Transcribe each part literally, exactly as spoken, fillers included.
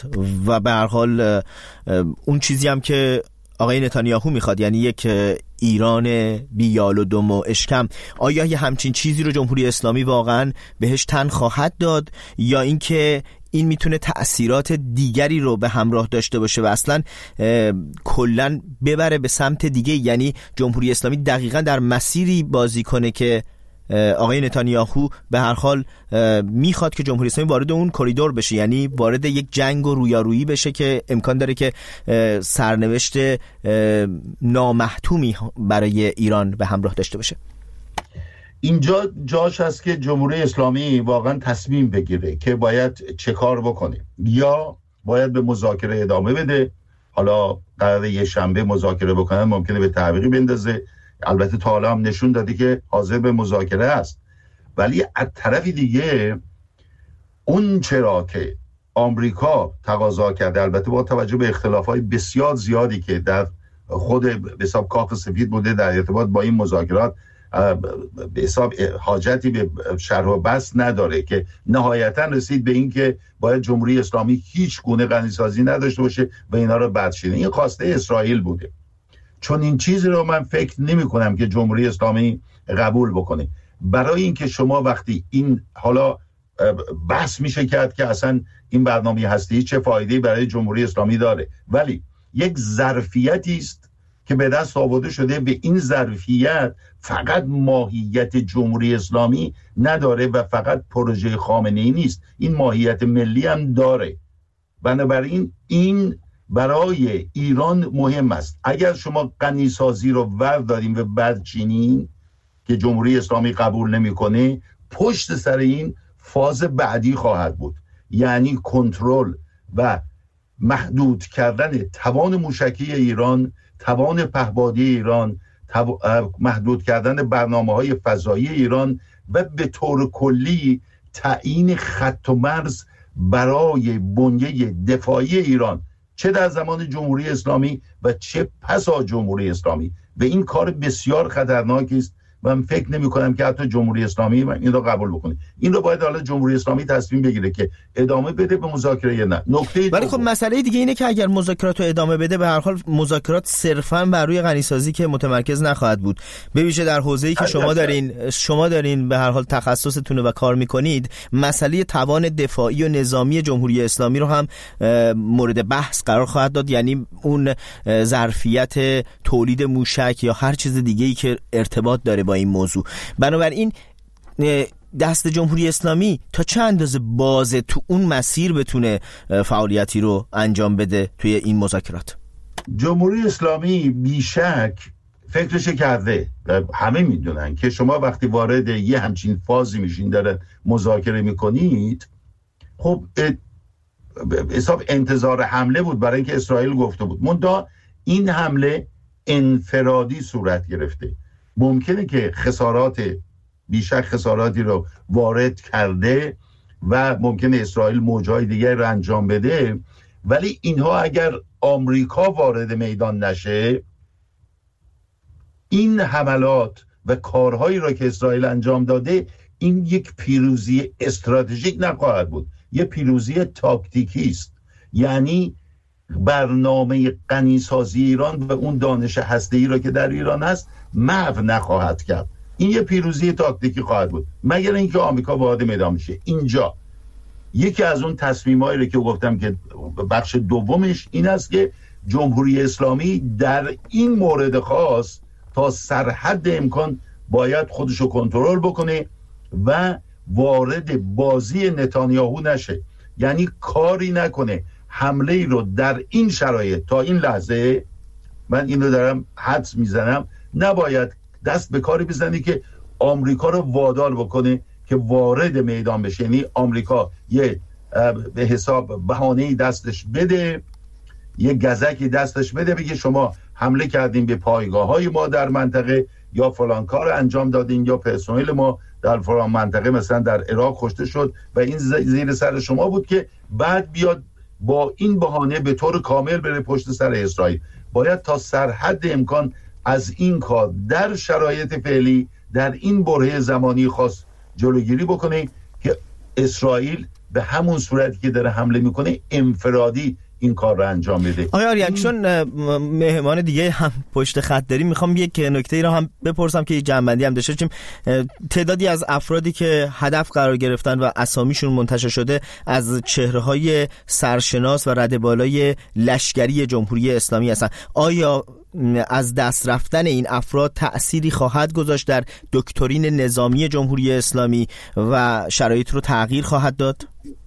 و به هر حال اون چیزی هم که آقای نتانیاهو میخواد، یعنی یک ایران بیال و دم و اشکم، آیا یه همچین چیزی رو جمهوری اسلامی واقعا بهش تن خواهد داد یا اینکه این میتونه تأثیرات دیگری رو به همراه داشته باشه و اصلا کلن ببره به سمت دیگه؟ یعنی جمهوری اسلامی دقیقا در مسیری بازی کنه که آقای نتانیاهو به هر حال میخواد که جمهوری اسلامی وارد اون کریدور بشه، یعنی وارد یک جنگ و رویارویی بشه که امکان داره که سرنوشت نامحتومی برای ایران به همراه داشته باشه. اینجا جاش هست که جمهوری اسلامی واقعا تصمیم بگیره که باید چه کار بکنه. یا باید به مذاکره ادامه بده، حالا قراره یه شنبه مذاکره بکنن، ممکنه به تعویقی بندازه، البته تا حالا هم نشون دادی که حاضر به مذاکره است، ولی از طرف دیگه اون چرا که آمریکا تقاضا کرده، البته با توجه به اختلافات بسیار زیادی که در خود به حساب کاخ سفید بوده در ارتباط با این مذاکرات، به حساب حاجتی به شرح و بسط نداره که نهایتا رسید به این که باید جمهوری اسلامی هیچ گونه غنیسازی نداشته باشه و اینا رو بدشینه. این خواسته اسرائیل بوده، چون این چیزی رو من فکر نمی کنم که جمهوری اسلامی قبول بکنه. برای اینکه شما وقتی این حالا بحث میشه کرد که اصلا این برنامه هستی چه فایده‌ای برای جمهوری اسلامی داره، ولی یک ظرفیتی است که به دست آورده شده. به این ظرفیت فقط ماهیت جمهوری اسلامی نداره و فقط پروژه خامنه‌ای نیست، این ماهیت ملی هم داره. بنابراین این برای ایران مهم است. اگر شما غنیسازی رو ورداریم و برچینین که جمهوری اسلامی قبول نمیکنه، پشت سر این فاز بعدی خواهد بود، یعنی کنترل و محدود کردن توان موشکی ایران، توان پهپادی ایران، تو... محدود کردن برنامه‌های فضایی ایران و به طور کلی تعیین خط و مرز برای بنیه دفاعی ایران، چه در زمان جمهوری اسلامی و چه پس از جمهوری اسلامی. و این کار بسیار خطرناکی است و من فکر نمی کنم که حتی جمهوری اسلامی این رو قبول بکنه. این رو باید حالا جمهوری اسلامی تصمیم بگیره که ادامه بده به مذاکره یا نه. نکته ولی خب مسئله دیگه اینه که اگر مذاکرات رو ادامه بده، به هر حال مذاکرات صرفاً بر روی غنیسازی که متمرکز نخواهد بود، به ویژه در حوزه‌ای که شما دارین شما دارین به هر حال تخصصتونه و کار میکنید. مسئله توان دفاعی و نظامی جمهوری اسلامی رو هم مورد بحث قرار خواهد داد، یعنی اون ظرفیت تولید موشک یا هر چیز دیگه‌ای که ارتباط داره با این موضوع. بنابراین دست جمهوری اسلامی تا چه اندازه بازه تو اون مسیر بتونه فعالیتی رو انجام بده توی این مذاکرات؟ جمهوری اسلامی بیشک فکرش کرده. همه میدونن که شما وقتی وارد یه همچین فازی میشین داره مذاکره میکنید، خب حساب انتظار حمله بود برای اینکه اسرائیل گفته بود، منتها این حمله انفرادی صورت گرفته. ممکنه که خسارات بیشک خساراتی رو وارد کرده و ممکنه اسرائیل موجهای دیگر رو انجام بده، ولی اینها اگر آمریکا وارد میدان نشه، این حملات و کارهایی را که اسرائیل انجام داده، این یک پیروزی استراتژیک نخواهد بود، یک پیروزی تاکتیکی است. یعنی برنامه غنیسازی ایران و اون دانش هسته‌ای را که در ایران هست محو نخواهد کرد. این یه پیروزی تاکتیکی خواهد بود، مگر اینکه آمریکا وارد میدان میشه. اینجا یکی از اون تصمیمایی رو که گفتم که بخش دومش این است که جمهوری اسلامی در این مورد خاص تا سرحد امکان باید خودشو کنترل بکنه و وارد بازی نتانیاهو نشه، یعنی کاری نکنه حمله ای رو در این شرایط تا این لحظه، من این رو دارم حدس میزنم، نباید دست به کاری بزنی که آمریکا رو وادار بکنه که وارد میدان بشه. یعنی آمریکا یه به حساب بهانه‌ای دستش بده، یه گزکی دستش بده، بگه شما حمله کردین به پایگاه‌های ما در منطقه، یا فلان کار انجام دادین، یا پرسنل ما در فلان منطقه مثلا در عراق کشته شد و این زیر سر شما بود، که بعد بیاد با این بهانه به طور کامل بره پشت سر اسرائیل. باید تا سرحد امکان از این کار در شرایط فعلی در این برهه زمانی خاص جلوگیری بکنه که اسرائیل به همون صورتی که داره حمله میکنه انفرادی این کار رو انجام بده. آیا آریان چون مهمان دیگه هم پشت خط داریم، میخوام یک نکته ای رو هم بپرسم که جنبندی هم داشته. چون تعدادی از افرادی که هدف قرار گرفتن و اسامیشون منتشر شده از چهره‌های سرشناس و رده بالای لشکری جمهوری اسلامی هستن. آیا از دست رفتن این افراد تأثیری خواهد گذاشت در دکترین نظامی جمهوری اسلامی و شرایط رو تغییر خواهد داد؟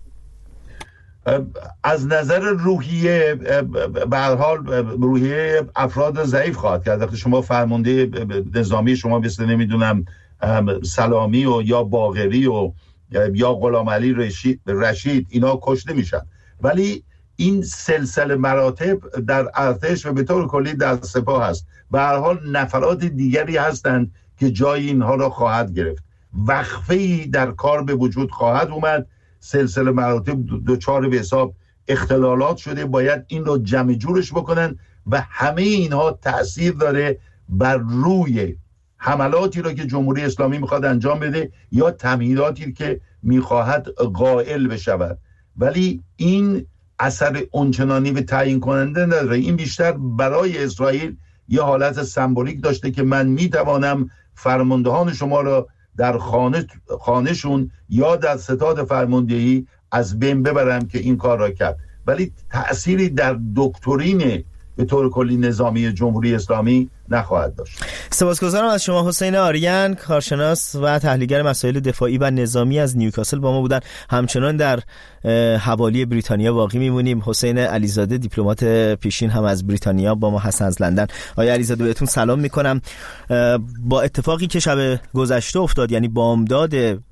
از نظر روحیه به هر حال روحیه افراد ضعیف خواهد کرد. وقتی شما فرمانده نظامی شما مثل نمیدونم سلامی و یا باقری و یا غلام علی رشید, رشید اینا کشته میشن، ولی این سلسله مراتب در ارتش و به طور کلی در سپاه هست. به هر حال نفرات دیگری هستند که جای اینها را خواهد گرفت. وقفه‌ای در کار به وجود خواهد اومد. سلسله مراتب دوچار به حساب اختلالات شده، باید این رو جمع جورش بکنن و همه اینها تأثیر داره بر روی حملاتی رو که جمهوری اسلامی میخواد انجام بده یا تمهیداتی که میخواهد قائل بشود. ولی این اثر اونچنانی به تعیین کننده نداره. این بیشتر برای اسرائیل یه حالت سمبولیک داشته که من میتوانم فرماندهان شما را در خانه خانهشون یا در ستاد فرماندهی از بین ببرم که این کار را کرد، ولی تأثیری در دکترین به طور کلی نظامی جمهوری اسلامی نخواهد داشت. سپاسگزارم از شما. حسین آریان، کارشناس و تحلیلگر مسائل دفاعی و نظامی از نیوکاسل با ما بودن. همچنان در حوالی بریتانیا باقی میمونیم. حسین علیزاده دیپلمات پیشین هم از بریتانیا با ما هستن از لندن. آقای علیزاده بهتون سلام میکنم. با اتفاقی که شب گذشته افتاد، یعنی بامداد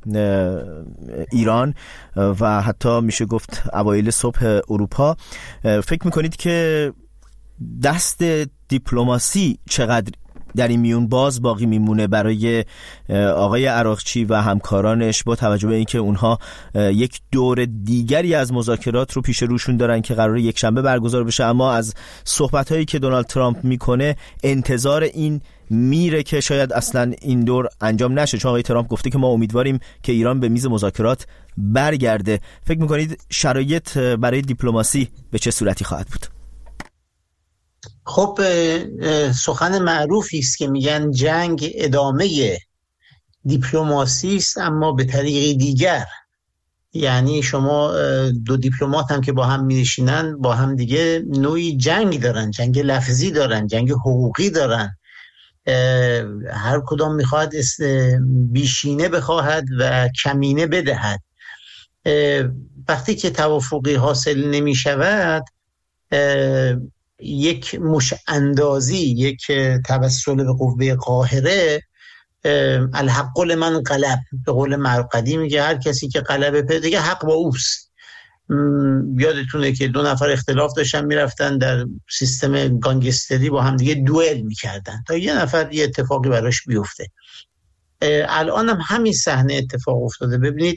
ایران و حتی میشه گفت اوایل صبح اروپا، فکر میکنید که دست دیپلماسی چقدر در این میون باز باقی میمونه برای آقای عراقچی و همکارانش، با توجه به اینکه اونها یک دور دیگری از مذاکرات رو پیش روشون دارن که قراره یک شنبه برگزار بشه، اما از صحبت‌هایی که دونالد ترامپ میکنه انتظار این میره که شاید اصلا این دور انجام نشه، چون آقای ترامپ گفته که ما امیدواریم که ایران به میز مذاکرات برگرده. فکر میکنید شرایط برای دیپلماسی به چه صورتی خواهد بود؟ خب سخن معروفی است که میگن جنگ ادامه دیپلماسی است اما به طریق دیگر. یعنی شما دو دیپلمات هم که با هم می‌نشینن با هم دیگه نوعی جنگ دارن، جنگ لفظی دارن، جنگ حقوقی دارن. هر کدام میخواد بیشینه بخواهد و کمینه بدهد. وقتی که توافقی حاصل نمی‌شود، یک مش اندازی، یک توسل به قوه قاهره، الحق لمن غلب، به قول معروف قدیمی که هر کسی که غلبه پیدا کنه حق با اوست. یادتونه که دو نفر اختلاف داشتن میرفتن در سیستم گانگستری با هم دیگه دوئل میکردن تا یه نفر یه اتفاقی براش بیفته. الان هم همین صحنه اتفاق افتاده. ببینید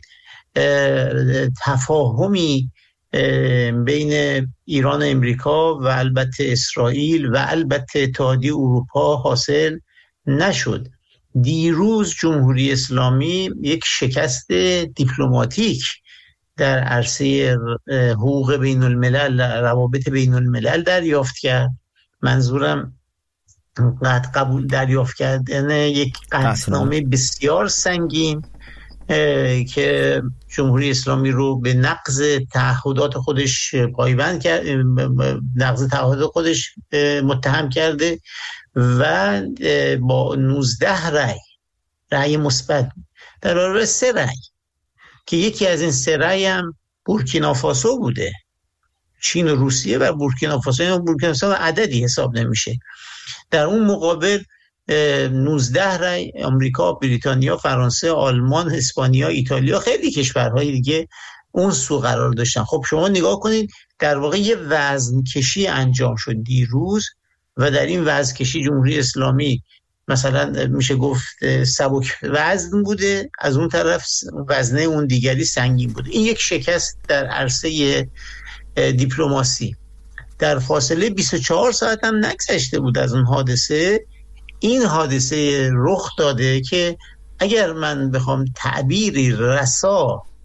تفاهمی بین ایران و امریکا و البته اسرائیل و البته اتحادیه اروپا حاصل نشد. دیروز جمهوری اسلامی یک شکست دیپلماتیک در عرصه حقوق بین الملل، روابط بین الملل دریافت کرد. منظورم قطع قبول دریافت کردن یک قطعنامه بسیار سنگین که جمهوری اسلامی رو به نقض تعهدات خودش پایبند کرد، نقض تعهدات خودش متهم کرده و با نوزده رأی رأی مثبت در برابر سه رأی که یکی از این سه رأی هم بورکینافاسو بوده. چین و روسیه و بورکینافاسو، این بورکینافاسو عددی حساب نمیشه. در اون مقابل نوزده رأی آمریکا، بریتانیا، فرانسه، آلمان، اسپانیا، ایتالیا، خیلی کشورهای دیگه اون سو قرار داشتن. خب شما نگاه کنید، در واقع یه وزن کشی انجام شد دیروز و در این وزن کشی جمهوری اسلامی مثلا میشه گفت سبک وزن بوده، از اون طرف وزنه اون دیگری سنگین بوده. این یک شکست در عرصه دیپلماسی. در فاصله بیست و چهار ساعت هم نگذشته بود از اون حادثه. این حادثه رخ داده که اگر من بخوام تعبیری رسا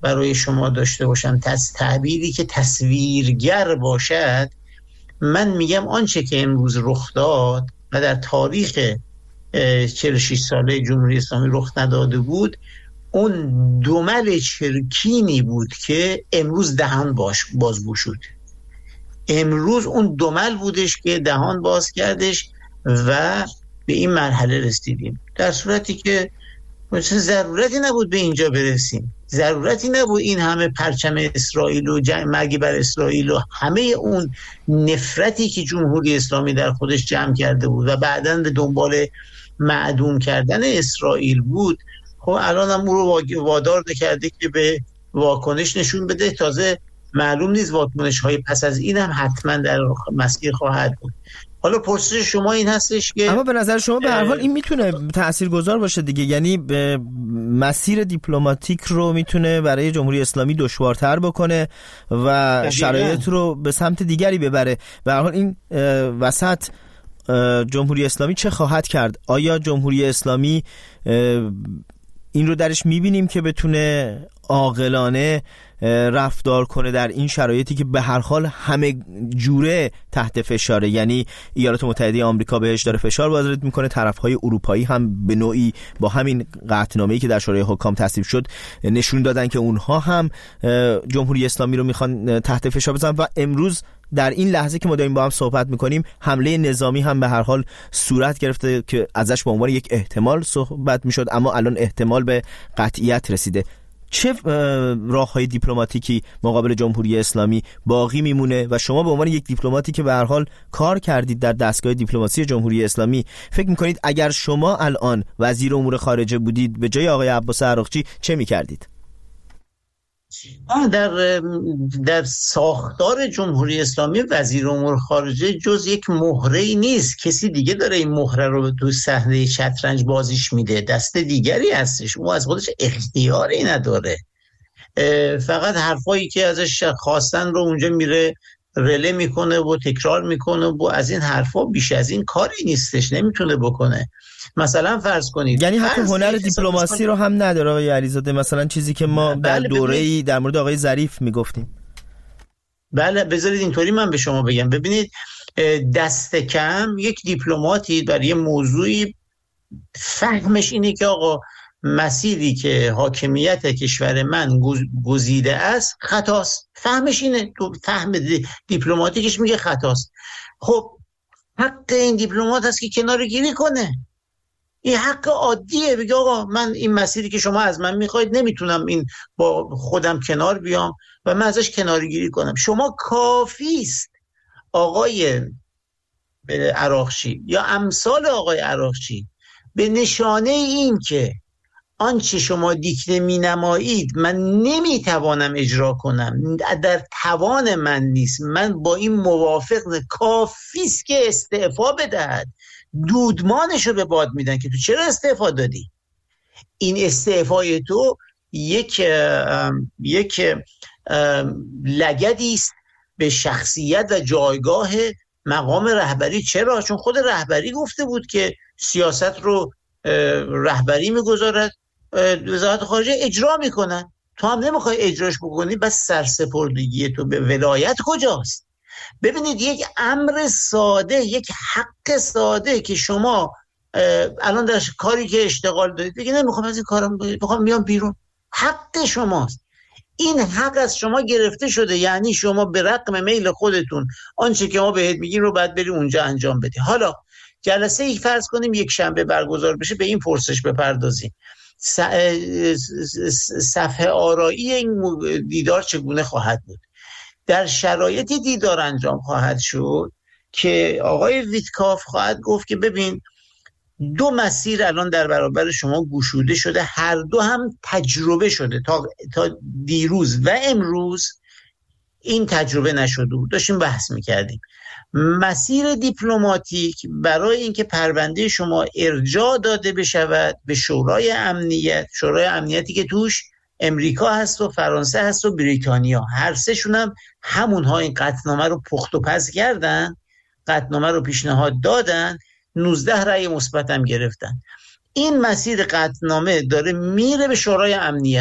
برای شما داشته باشم، تعبیری که تصویرگر باشد، من میگم آنچه که امروز رخ داد و در تاریخ چهل و شش ساله جمهوری اسلامی رخ نداده بود، اون دمل چرکینی بود که امروز دهان باش باز گشود. امروز اون دمل بودش که دهان باز کردش و به این مرحله رسیدیم، در صورتی که مثلا ضرورتی نبود به اینجا برسیم، ضرورتی نبود این همه پرچم اسرائیل و جنگ مرگی بر اسرائیل و همه اون نفرتی که جمهوری اسلامی در خودش جمع کرده بود و بعداً به دنبال معدوم کردن اسرائیل بود. خب الان هم او رو وادار کرده که به واکنش نشون بده. تازه معلوم نیست واکنش های پس از این هم حتما در مسیر خواهد بود. حالا پرسش شما این هستش که اما به نظر شما به هر حال این میتونه تاثیرگذار باشه دیگه، یعنی مسیر دیپلماتیک رو میتونه برای جمهوری اسلامی دشوارتر بکنه و شرایط رو به سمت دیگری ببره. به هر حال این وسط جمهوری اسلامی چه خواهد کرد؟ آیا جمهوری اسلامی این رو درش میبینیم که بتونه عاقلانه رفتار کنه در این شرایطی که به هر حال همه جوره تحت فشاره؟ یعنی ایالات متحده آمریکا بهش داره فشار وارد میکنه، طرفهای اروپایی هم به نوعی با همین قطعنامه‌ای که در شورای حکام تصویب شد نشون دادن که اونها هم جمهوری اسلامی رو میخوان تحت فشار بزنن و امروز در این لحظه که ما داریم با هم صحبت میکنیم حمله نظامی هم به هر حال صورت گرفته که ازش به عنوان یک احتمال صحبت میشد، اما الان احتمال به قطعیت رسیده. چه راه‌های دیپلماتیکی مقابل جمهوری اسلامی باقی میمونه و شما به عنوان یک دیپلماتی که به هر حال کار کردید در دستگاه دیپلماسی جمهوری اسلامی، فکر میکنید اگر شما الان وزیر امور خارجه بودید به جای آقای عباس عراقچی چه میکردید؟ در در ساختار جمهوری اسلامی وزیر امور خارجه جز یک مهره‌ای نیست، کسی دیگه داره این مهره رو تو صحنه شطرنج بازیش میده، دست دیگری هستش، او از خودش اختیاری نداره، فقط حرفایی که ازش خواستن رو اونجا میره رله میکنه و تکرار میکنه و از این حرفا بیش از این کاری نیستش، نمیتونه بکنه. مثلا فرض کنید، یعنی حتی هنر دیپلماسی رو هم نداره آقای علیزاده، مثلا چیزی که ما در دوره‌ای در مورد آقای ظریف میگفتیم. بله بذارید اینطوری من به شما بگم، ببینید دست کم یک دیپلماتی برای موضوعی فهمش اینه که آقا مسیری که حاکمیت کشور من گزیده است خطاست، فهمش اینه، تو فهم دیپلماتیکش میگه خطاست. خب حق این دیپلمات هست که کناره گیری کنه، این حق عادیه، بگه آقا من این مسیری که شما از من میخواید نمیتونم این با خودم کنار بیام و من ازش کناره گیری کنم. شما کافیست آقای عراقچی یا امثال آقای عراقچی به نشانه این که آنچه شما دیکته می نمایید من نمیتوانم اجرا کنم، در توان من نیست، من با این موافق، کافیست که استعفا بدهد. دودمانش رو به باد میدن که تو چرا استعفا دادی؟ این استعفای تو یک یک لگدی است به شخصیت و جایگاه مقام رهبری. چرا؟ چون خود رهبری گفته بود که سیاست رو رهبری میگذارد، وزارت خارجه اجرا میکنن، تو هم نمیخوای اجراش بکنی، بس سرسپردگی تو به ولایت کجاست؟ ببینید یک امر ساده، یک حق ساده که شما الان در کاری که اشتغال دارید بگید نمیخوام از این کارم، میخوام بیام بیرون، حق شماست. این حق از شما گرفته شده، یعنی شما به رغم میل خودتون آنچه که ما بهت میگیم رو باید بری اونجا انجام بدی. حالا جلسه ای فرض کنیم یک شنبه برگزار بشه، به این پرسش بپردازیم صفحه آرایی این دیدار چگونه خواهد بود. در شرایطی دیدار انجام خواهد شد که آقای ویتکاف خواهد گفت که ببین دو مسیر الان در برابر شما گشوده شده، هر دو هم تجربه شده، تا, تا دیروز و امروز این تجربه نشده بود. داشتیم بحث میکردیم مسیر دیپلماتیک برای اینکه پرونده شما ارجاع داده بشود به شورای امنیت، شورای امنیتی که توش امریکا هست و فرانسه هست و بریتانیا، هر سه شون هم همونها این قطعنامه رو پخت و پز کردن، قطعنامه رو پیشنهاد دادن، نوزده رأی مثبت هم گرفتن. این مسیر قطعنامه داره میره به شورای امنیت.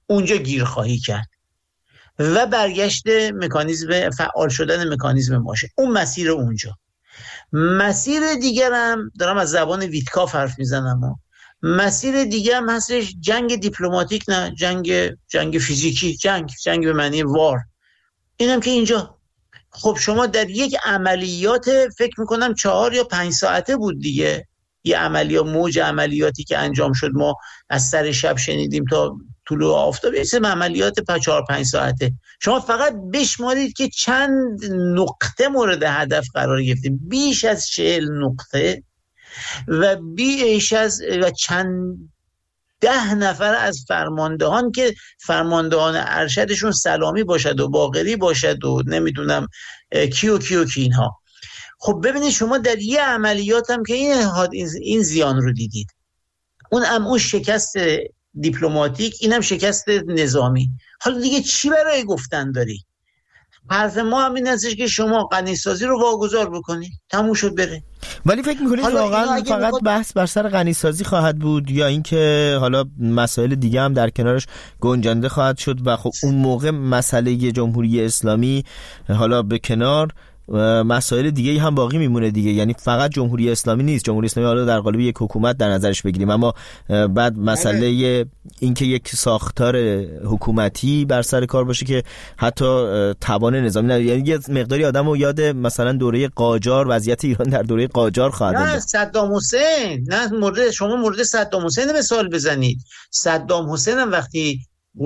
اونجا گیر خواهی کرد و برگشت مکانیزم، فعال شدن مکانیزم ماشه. اون مسیر اونجا. مسیر دیگرم دارم از زبان ویتکاف حرف میزنم، مسیر دیگه هم هستش جنگ دیپلماتیک، نه جنگ جنگ فیزیکی، جنگ جنگ به معنی وار. اینم که اینجا خب شما در یک عملیات فکر میکنم چهار یا پنج ساعته بود دیگه، یه عملیات موج عملیاتی که انجام شد، ما از سر شب شنیدیم تا طلوع آفتاب، یه سری عملیات پنج چهار پنج ساعته. شما فقط بشمارید که چند نقطه مورد هدف قرار گرفتیم، بیش از چهل نقطه و بیش از و چند ده نفر از فرماندهان که فرماندهان ارشدشون سلامی باشد و باقری باشد و نمیدونم کیو کیو کی اینها. خب ببینید شما در یه عملیات هم که این این زیان رو دیدید، اون هم اون شکست دیپلماتیک، اینم شکست نظامی. حالا دیگه چی برای گفتن داری؟ حرف ما هم این هستش که شما غنیسازی رو واگذار بکنید، تموم شد بره. ولی فکر میکنید واقعا فقط بخواد... بحث بر سر غنیسازی خواهد بود یا اینکه حالا مسائل دیگه هم در کنارش گنجانده خواهد شد و خب اون موقع مسئله جمهوری اسلامی حالا به کنار مسائل دیگه هم باقی میمونه دیگه؟ یعنی فقط جمهوری اسلامی نیست، جمهوری اسلامی حالا در قالب یک حکومت در نظرش بگیریم، اما بعد مسئله اینکه یک ساختار حکومتی بر سر کار باشه که حتی توان نظامی نداره. یعنی یه مقداری آدمو یاد مثلا دوره قاجار، وضعیت ایران در دوره قاجار خواهد انداخت. نه صدام حسین، نه مورد شما مورد صدام حسین مثال بزنید. صدام حسین هم وقتی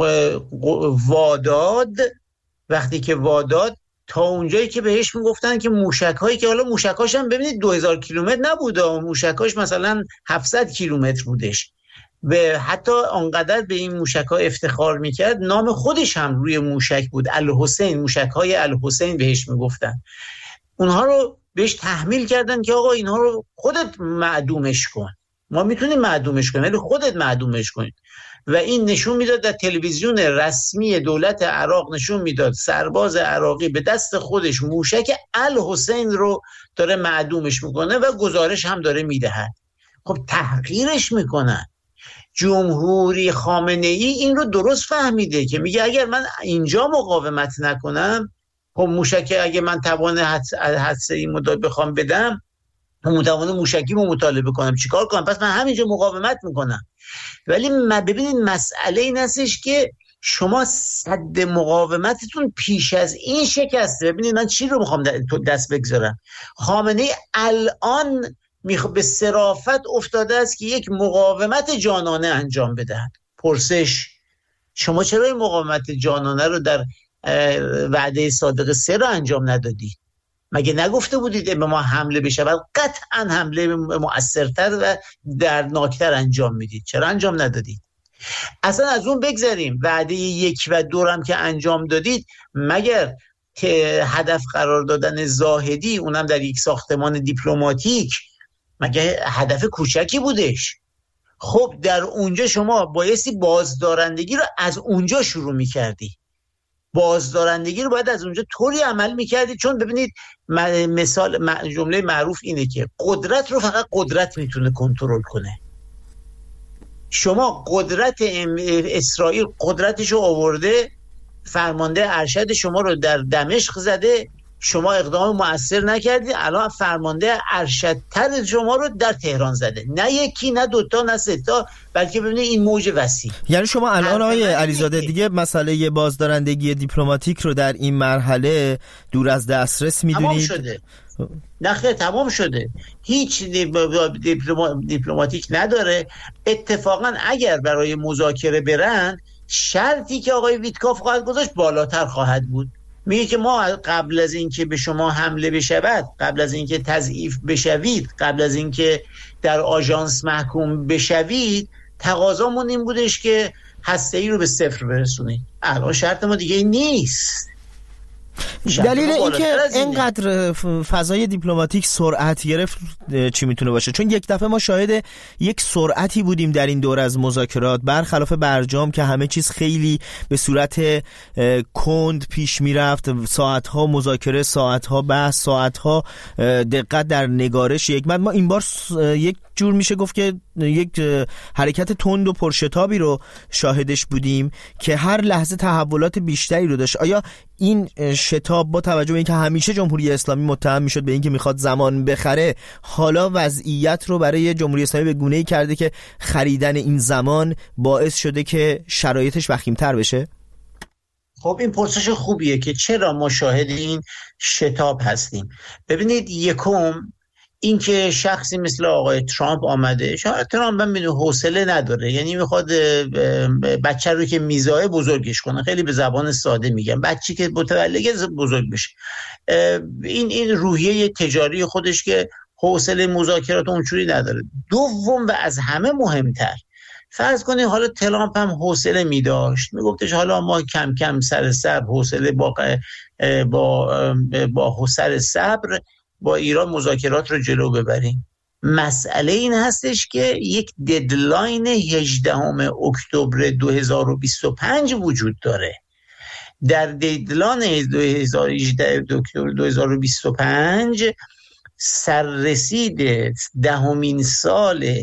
واداد وقتی که واداد تا اونجایی که بهش میگفتن که موشک‌هایی که حالا موشک‌هاش هم ببینید دو هزار کیلومتر نبوده، موشک‌هاش مثلا هفتصد کیلومتر بودش، به حتی آنقدر به این موشک‌ها افتخار میکرد نام خودش هم روی موشک بود، الحسین، موشک‌های الحسین بهش میگفتن. اونها رو بهش تحمیل کردن که آقا اینها رو خودت معدومش کن، ما میتونیم معدومش کنیم ولی خودت معدومش کن. و این نشون میداد در تلویزیون رسمی دولت عراق، نشون میداد سرباز عراقی به دست خودش موشک الحسین رو داره معدومش میکنه و گزارش هم داره میدهد. خب تحقیرش میکنن. جمهوری خامنه ای این رو درست فهمیده که میگه اگر من اینجا مقاومت نکنم، خب موشک اگه من توان هسته‌ای مداد بخوام بدم، متوان موشکی رو مطالبه کنم، چیکار کنم؟ پس من همینجا مقاومت میکنم. ولی ببینید مسئله این هستش که شما صد مقاومتتون پیش از این شکسته. ببینید من چی رو میخوام دست بگذارم. خامنه‌ای الان به صرافت افتاده است که یک مقاومت جانانه انجام بدهد. پرسش شما چرا این مقاومت جانانه رو در وعده صادق سه رو انجام ندادید؟ مگه نگفته بودید به ما حمله بشه؟ قطعا حمله مؤثرتر و دردناکتر انجام میدید. چرا انجام ندادید؟ اصلا از اون بگذاریم، وعده یک و دورم که انجام دادید، مگر که هدف قرار دادن زاهدی، اونم در یک ساختمان دیپلماتیک، مگه هدف کوچکی بودش؟ خب در اونجا شما بایستی بازدارندگی رو از اونجا شروع میکردی. بازدارندگی رو باید از اونجا طوری عمل میکردید، چون ببینید مثال جمله معروف اینه که قدرت رو فقط قدرت میتونه کنترل کنه. شما قدرت اسرائیل قدرتش رو آورده، فرمانده ارشد شما رو در دمشق زده، شما اقدام مؤثر نکردید، الان فرمانده ارشدتر شما رو در تهران زده. نه یکی، نه دوتا، نه ستا، بلکه ببینید این موج وسیع. یعنی شما الان آقای علیزاده دیگه مسئله بازدارندگی دیپلماتیک رو در این مرحله دور از دسترس میدونید؟ تمام شده. نه خیلی تمام شده. هیچ دیپلماتیک نداره. اتفاقا اگر برای مذاکره برن، شرطی که آقای ویتکاف خواهد گذاشت بالاتر خواهد بود. میگه که ما قبل از اینکه به شما حمله بشود، قبل از اینکه تضعیف بشوید، قبل از اینکه در آژانس محکوم بشوید، تقاضامون این بودش که هسته‌ای رو به صفر برسونید. الان شرط ما دیگه نیست. دلیل این که اینقدر فضای دیپلماتیک سرعت گرفت چی میتونه باشه؟ چون یک دفعه ما شاهد یک سرعتی بودیم در این دور از مذاکرات، برخلاف برجام که همه چیز خیلی به صورت کند پیش میرفت، ساعتها مذاکره، ساعتها بحث، ساعتها دقت در نگارش حکمت. ما این بار یک جور میشه گفت که یک حرکت تند و پرشتابی رو شاهدش بودیم که هر لحظه تحولات بیشتری رو داشت. آیا این شتاب با توجه به اینکه همیشه جمهوری اسلامی متهم میشد به اینکه میخواد زمان بخره، حالا وضعیت رو برای جمهوری اسلامی به گونه‌ای کرده که خریدن این زمان باعث شده که شرایطش وخیم‌تر بشه؟ خب این پرسش خوبیه که چرا ما شاهد این شتاب هستیم. ببینید، یکم این که شخصی مثل آقای ترامپ آمده، شاید ترامپ هم ببینید حوصله نداره، یعنی میخواد بچه رو که میزایه بزرگش کنه. خیلی به زبان ساده میگم، بچه‌ای که متولد بزرگ بشه. این این روحیه تجاری خودش که حوصله مذاکرات اونجوری نداره. دوم و از همه مهمتر، فرض کنید حالا ترامپ هم حوصله می داشت، می گفتش حالا ما کم کم سر صبر حوصله با با با سر صبر با ایران مذاکرات رو جلو ببریم. مسئله این هستش که یک ددلاین هجدهم اکتبر دو هزار و بیست و پنج وجود داره. در ددلاین دو هزار و هجده اکتبر دو هزار و بیست و پنج سررسید دهمین سال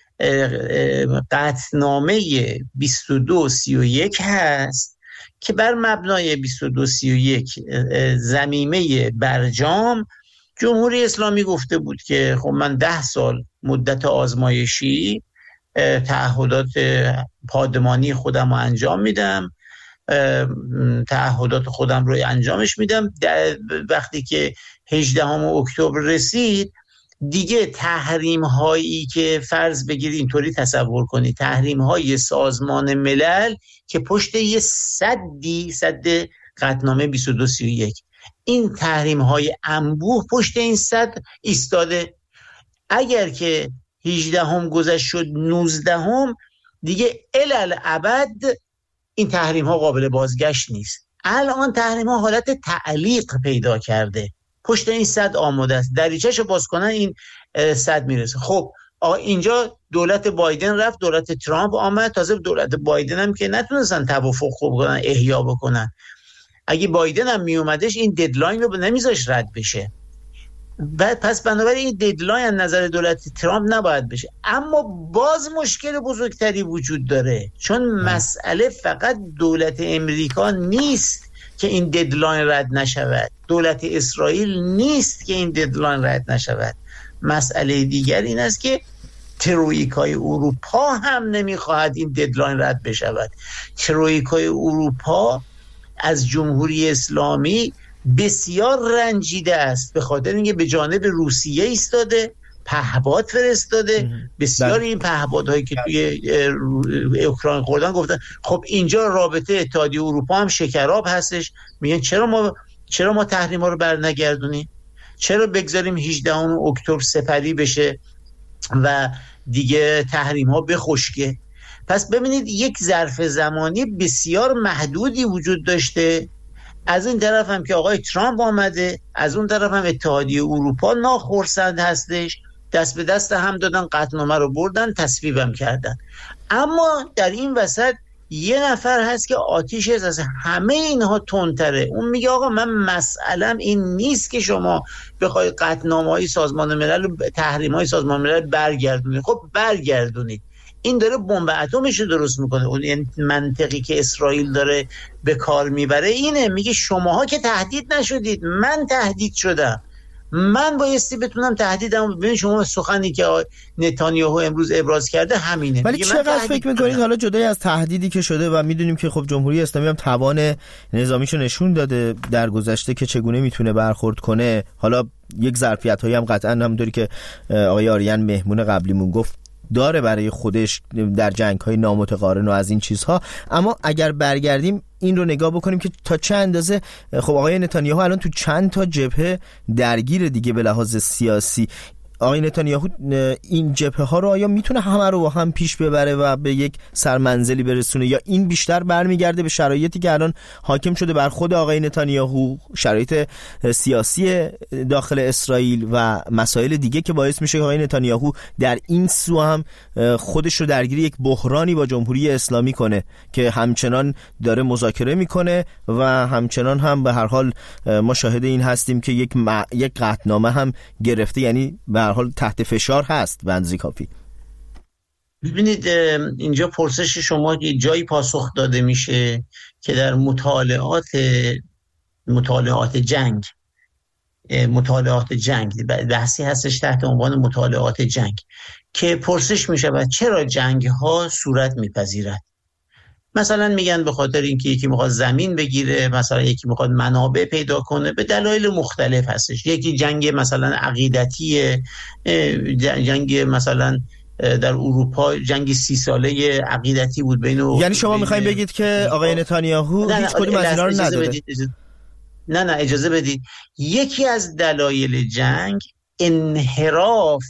قطعنامه بیست و دو سی و یک هست که بر مبنای بیست و دو سی و یک ضمیمه برجام جمهوری اسلامی گفته بود که خب من ده سال مدت آزمایشی تعهدات پادمانی خودم رو انجام میدم، تعهدات خودم رو انجامش میدم. وقتی که هجدهم اکتبر رسید دیگه تحریم هایی که فرض بگیرید اینطوری تصور کنید، تحریم های سازمان ملل که پشت یه صدی صد قطعنامه بیست و دو سی و یک، این تحریم های انبوه پشت این صد ایستاده. اگر که هجدهم گذشت شد نوزدهم دیگه الالعبد این تحریم ها قابل بازگشت نیست. الان تحریم ها حالت تعلیق پیدا کرده، پشت این صد آماده است، دریچه‌شو باز کنن این صد میرسه. خب اینجا دولت بایدن رفت، دولت ترامپ آمد، تازه دولت بایدن هم که نتونستن توافق خوب کنن، احیا بکنن. اگه بایدن هم می اومدش این ددلاین رو نمیذاش رد بشه. بعد پس بنابراین این ددلاین از نظر دولت ترامپ نباید بشه. اما باز مشکل بزرگتری وجود داره، چون مسئله فقط دولت امریکا نیست که این ددلاین رد نشود، دولت اسرائیل نیست که این ددلاین رد نشود. مسئله دیگر این است که ترویکای اروپا هم نمیخواهد این ددلاین رد بشود. ترویکای اروپا از جمهوری اسلامی بسیار رنجیده است، به خاطر اینکه به جانب روسیه ایستاده، پهپاد فرستاده. بسیار این پهپادهایی که توی اوکراین خوردن گفتن خب اینجا رابطه اتحادیه اروپا هم شکراب هستش، میگن چرا ما چرا ما تحریما رو برنگردونیم، چرا بگذاریم هجدهم اکتبر سپری بشه و دیگه تحریم ها بخشکه. پس ببینید یک ظرف زمانی بسیار محدودی وجود داشته. از این طرف هم که آقای ترامپ آمده، از اون طرف هم اتحادیه اروپا ناخرسند هستش، دست به دست هم دادن، قطعنامه رو بردن، تصویبم کردن. اما در این وسط یه نفر هست که آتیش از همه اینها تندتره. اون میگه آقا من مسئلم این نیست که شما بخواید قطعنامه‌های سازمان ملل و تحریم‌های سازمان ملل برگردونید. خب برگردونید. این داره بمب اتمش رو درست میکنه. اون یعنی منطقی که اسرائیل داره به کار میبره اینه، میگه شماها که تهدید نشدید، من تهدید شدم، من بایستی بتونم تهدیدمو ببینید. شما سخنی که نتانیاهو امروز ابراز کرده همینه. ولی چقدر فکر میکنید حالا جدای از تهدیدی که شده و میدونیم که خب جمهوری اسلامی هم توان نظامیشو نشون داده در گذشته که چگونه میتونه برخورد کنه، حالا یک ظرفیت‌هایی هم قطعا همونطوری که آقای آریان مهمون قبلیمون گفت داره برای خودش در جنگ‌های نامتقارن و از این چیزها. اما اگر برگردیم این رو نگاه بکنیم که تا چه اندازه خب آقای نتانیاهو الان تو چند تا جبهه درگیر دیگه به لحاظ سیاسی. آقای نتانیاهو این جبهه ها رو آیا میتونه همه رو با هم پیش ببره و به یک سرمنزلی برسونه، یا این بیشتر برمیگرده به شرایطی که الان حاکم شده بر خود آقای نتانیاهو، شرایط سیاسی داخل اسرائیل و مسائل دیگه که باعث میشه آقای نتانیاهو در این سو هم خودش رو درگیر یک بحرانی با جمهوری اسلامی کنه که همچنان داره مذاکره میکنه و همچنان هم به هر حال ما شاهد این هستیم که یک م... یک قطعنامه هم گرفته، یعنی به هر حال تحت فشار هست به اندازه کافی. ببینید اینجا پرسش شما جایی پاسخ داده میشه که در مطالعات مطالعات جنگ مطالعات جنگ بحثی هستش تحت عنوان مطالعات جنگ که پرسش میشه و چرا جنگ ها صورت میپذیرد. مثلا میگن به خاطر اینکه یکی میخواد زمین بگیره، مثلا یکی میخواد منابع پیدا کنه، به دلایل مختلف هستش. یکی جنگ مثلا عقیدتی، جنگ مثلا در اروپا جنگ سی ساله عقیدتی بود بین. یعنی شما میخواین بگید که آقای نتانیاهو هیچ کدوم از اینا رو نداره؟ نه نه اجازه بدید. یکی از دلایل جنگ انحراف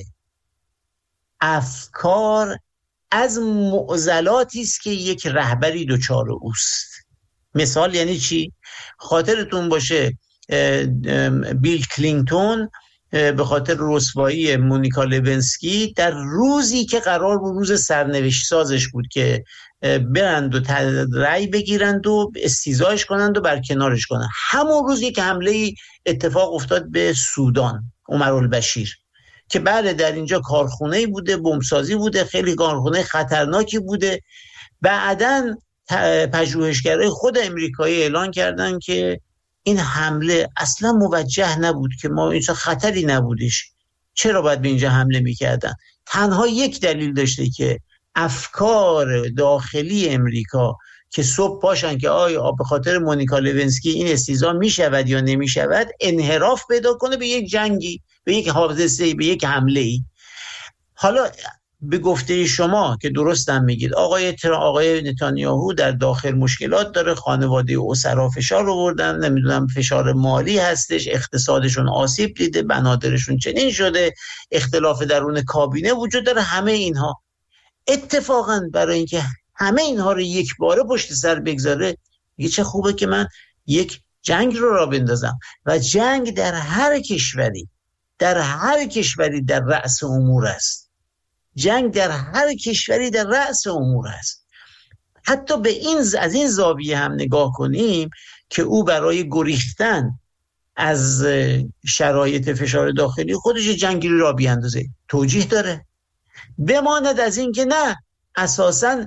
افکار از معضلاتی است که یک رهبری دچار اوست. مثال یعنی چی؟ خاطرتون باشه بیل کلینتون به خاطر رسوایی مونیکا لوینسکی در روزی که قرار بود روز سرنوشت سازش بود که برند و رأی بگیرند و استیضاحش کنند و برکنارش کنند، همون روز یک حمله اتفاق افتاد به سودان، عمرالبشیر، که بله در اینجا کارخونه بوده، بمبسازی بوده، خیلی کارخونه خطرناکی بوده. بعداً پژوهشگرای خود امریکایی اعلان کردن که این حمله اصلا موجه نبود، که ما اینجا خطری نبودش، چرا باید به اینجا حمله میکردن؟ تنها یک دلیل داشته که افکار داخلی امریکا که صبح پاشن که آیا به خاطر مونیکا لوینسکی این استیضاح میشود یا نمیشود، انحراف پیدا کنه به یک جنگی، به یک حادثه‌ای، به یک حمله‌ای. حالا به گفته شما که درستم میگید آقای تر... آقای نتانیاهو در داخل مشکلات داره، خانواده اسرا فشار آوردن، نمیدونم فشار مالی هستش، اقتصادشون آسیب دیده، بنادرشون چنین شده، اختلاف درون کابینه وجود داره، همه اینها. اتفاقا برای اینکه همه اینها رو یک باره پشت سر بگذاره، میگه چه خوبه که من یک جنگ رو را بندازم. و جنگ در هر کشوری در هر کشوری در رأس امور است. جنگ در هر کشوری در رأس امور است. حتی به این از این زاویه هم نگاه کنیم که او برای گریختن از شرایط فشار داخلی خودش جنگی را بیاندازه توجیه داره. بماند از این که نه، اساساً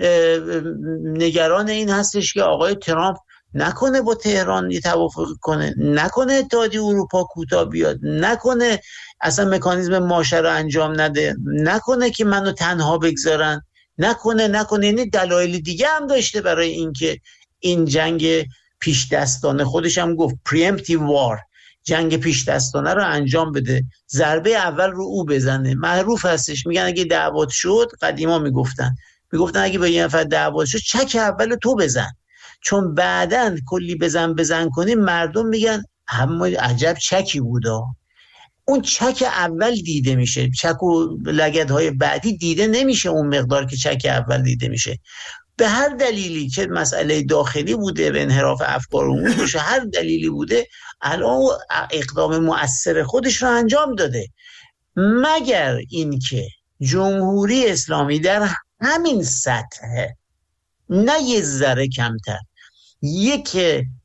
نگران این هستش که آقای ترامپ نکنه با تهران یه توافق کنه، نکنه اتحادیه اروپا کوتاه بیاد، نکنه اصلا مکانیزم ماشه رو انجام نده، نکنه که منو تنها بگذارن، نکنه نکنه یعنی دلایل دیگه هم داشته برای اینکه این جنگ پیش دستانه، خودش هم گفت preemptive war، جنگ پیش دستانه رو انجام بده، ضربه اول رو او بزنه. معروف هستش، میگن اگه دعوات شد، قدیما میگفتن میگفتن اگه به یه نفر دعوات شد چک اول تو بزن، چون بعدن کلی بزن بزن کنی مردم میگن اما عجب چکی بودا. اون چک اول دیده میشه، چک و لگدهای بعدی دیده نمیشه اون مقدار که چک اول دیده میشه. به هر دلیلی که مسئله داخلی بوده، به انحراف افکار عمومی باشه، هر دلیلی بوده، الان اقدام مؤثر خودش رو انجام داده. مگر اینکه جمهوری اسلامی در همین سطح، نه یه ذره کمتر، یک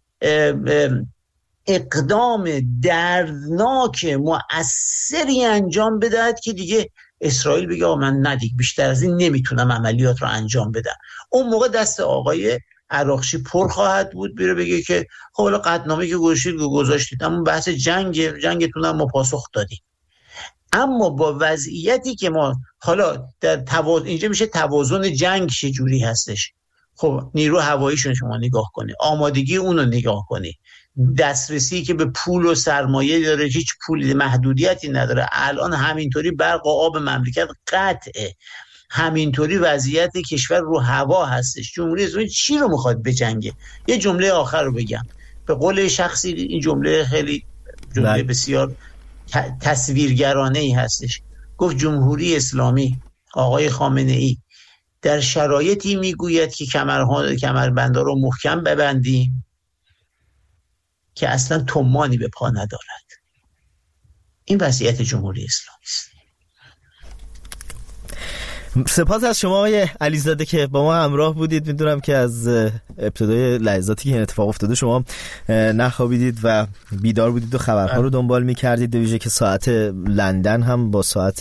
اقدام دردناک مؤثری انجام بدهد که دیگه اسرائیل بگه من ندیگ بیشتر از این نمیتونم عملیات رو انجام بدم، اون موقع دست آقای عراقچی پر خواهد بود بیره بگه که خب حالا قطعنامه‌ای که گذاشتید گذاشتید، اما بحث جنگ جنگتون هم ما پاسخ دادیم. اما با وضعیتی که ما حالا در تواز... اینجا میشه توازن جنگ چجوری هستش. خب نیرو هواییشون شما نگاه کنی، آمادگی اونو نگاه کنی، دسترسی که به پول و سرمایه داره، هیچ پول محدودیتی نداره. الان همینطوری برق و آب مملکت قطعه، همینطوری وضعیت کشور رو هوا هستش. جمهوری اسلامی چی رو میخواد بجنگه؟ یه جمله آخر رو بگم، به قول شخصی این جمله خیلی جمله بسیار تصویرگرانه ای هستش. گفت جمهوری اسلامی، آقای خامنه ای در شرایطی میگوید که کمرها کمربندا رو محکم ببندیم که اصلا تومانی به پا ندارد. این وضعیت جمهوری اسلامی است. سپاس از شما آقای علیزاده که با ما همراه بودید. میدونم که از ابتدای لحظاتی که این اتفاق افتاده شما نخوابیدید و بیدار بودید و خبرها رو دنبال میکردید، به ویژه که ساعت لندن هم با ساعت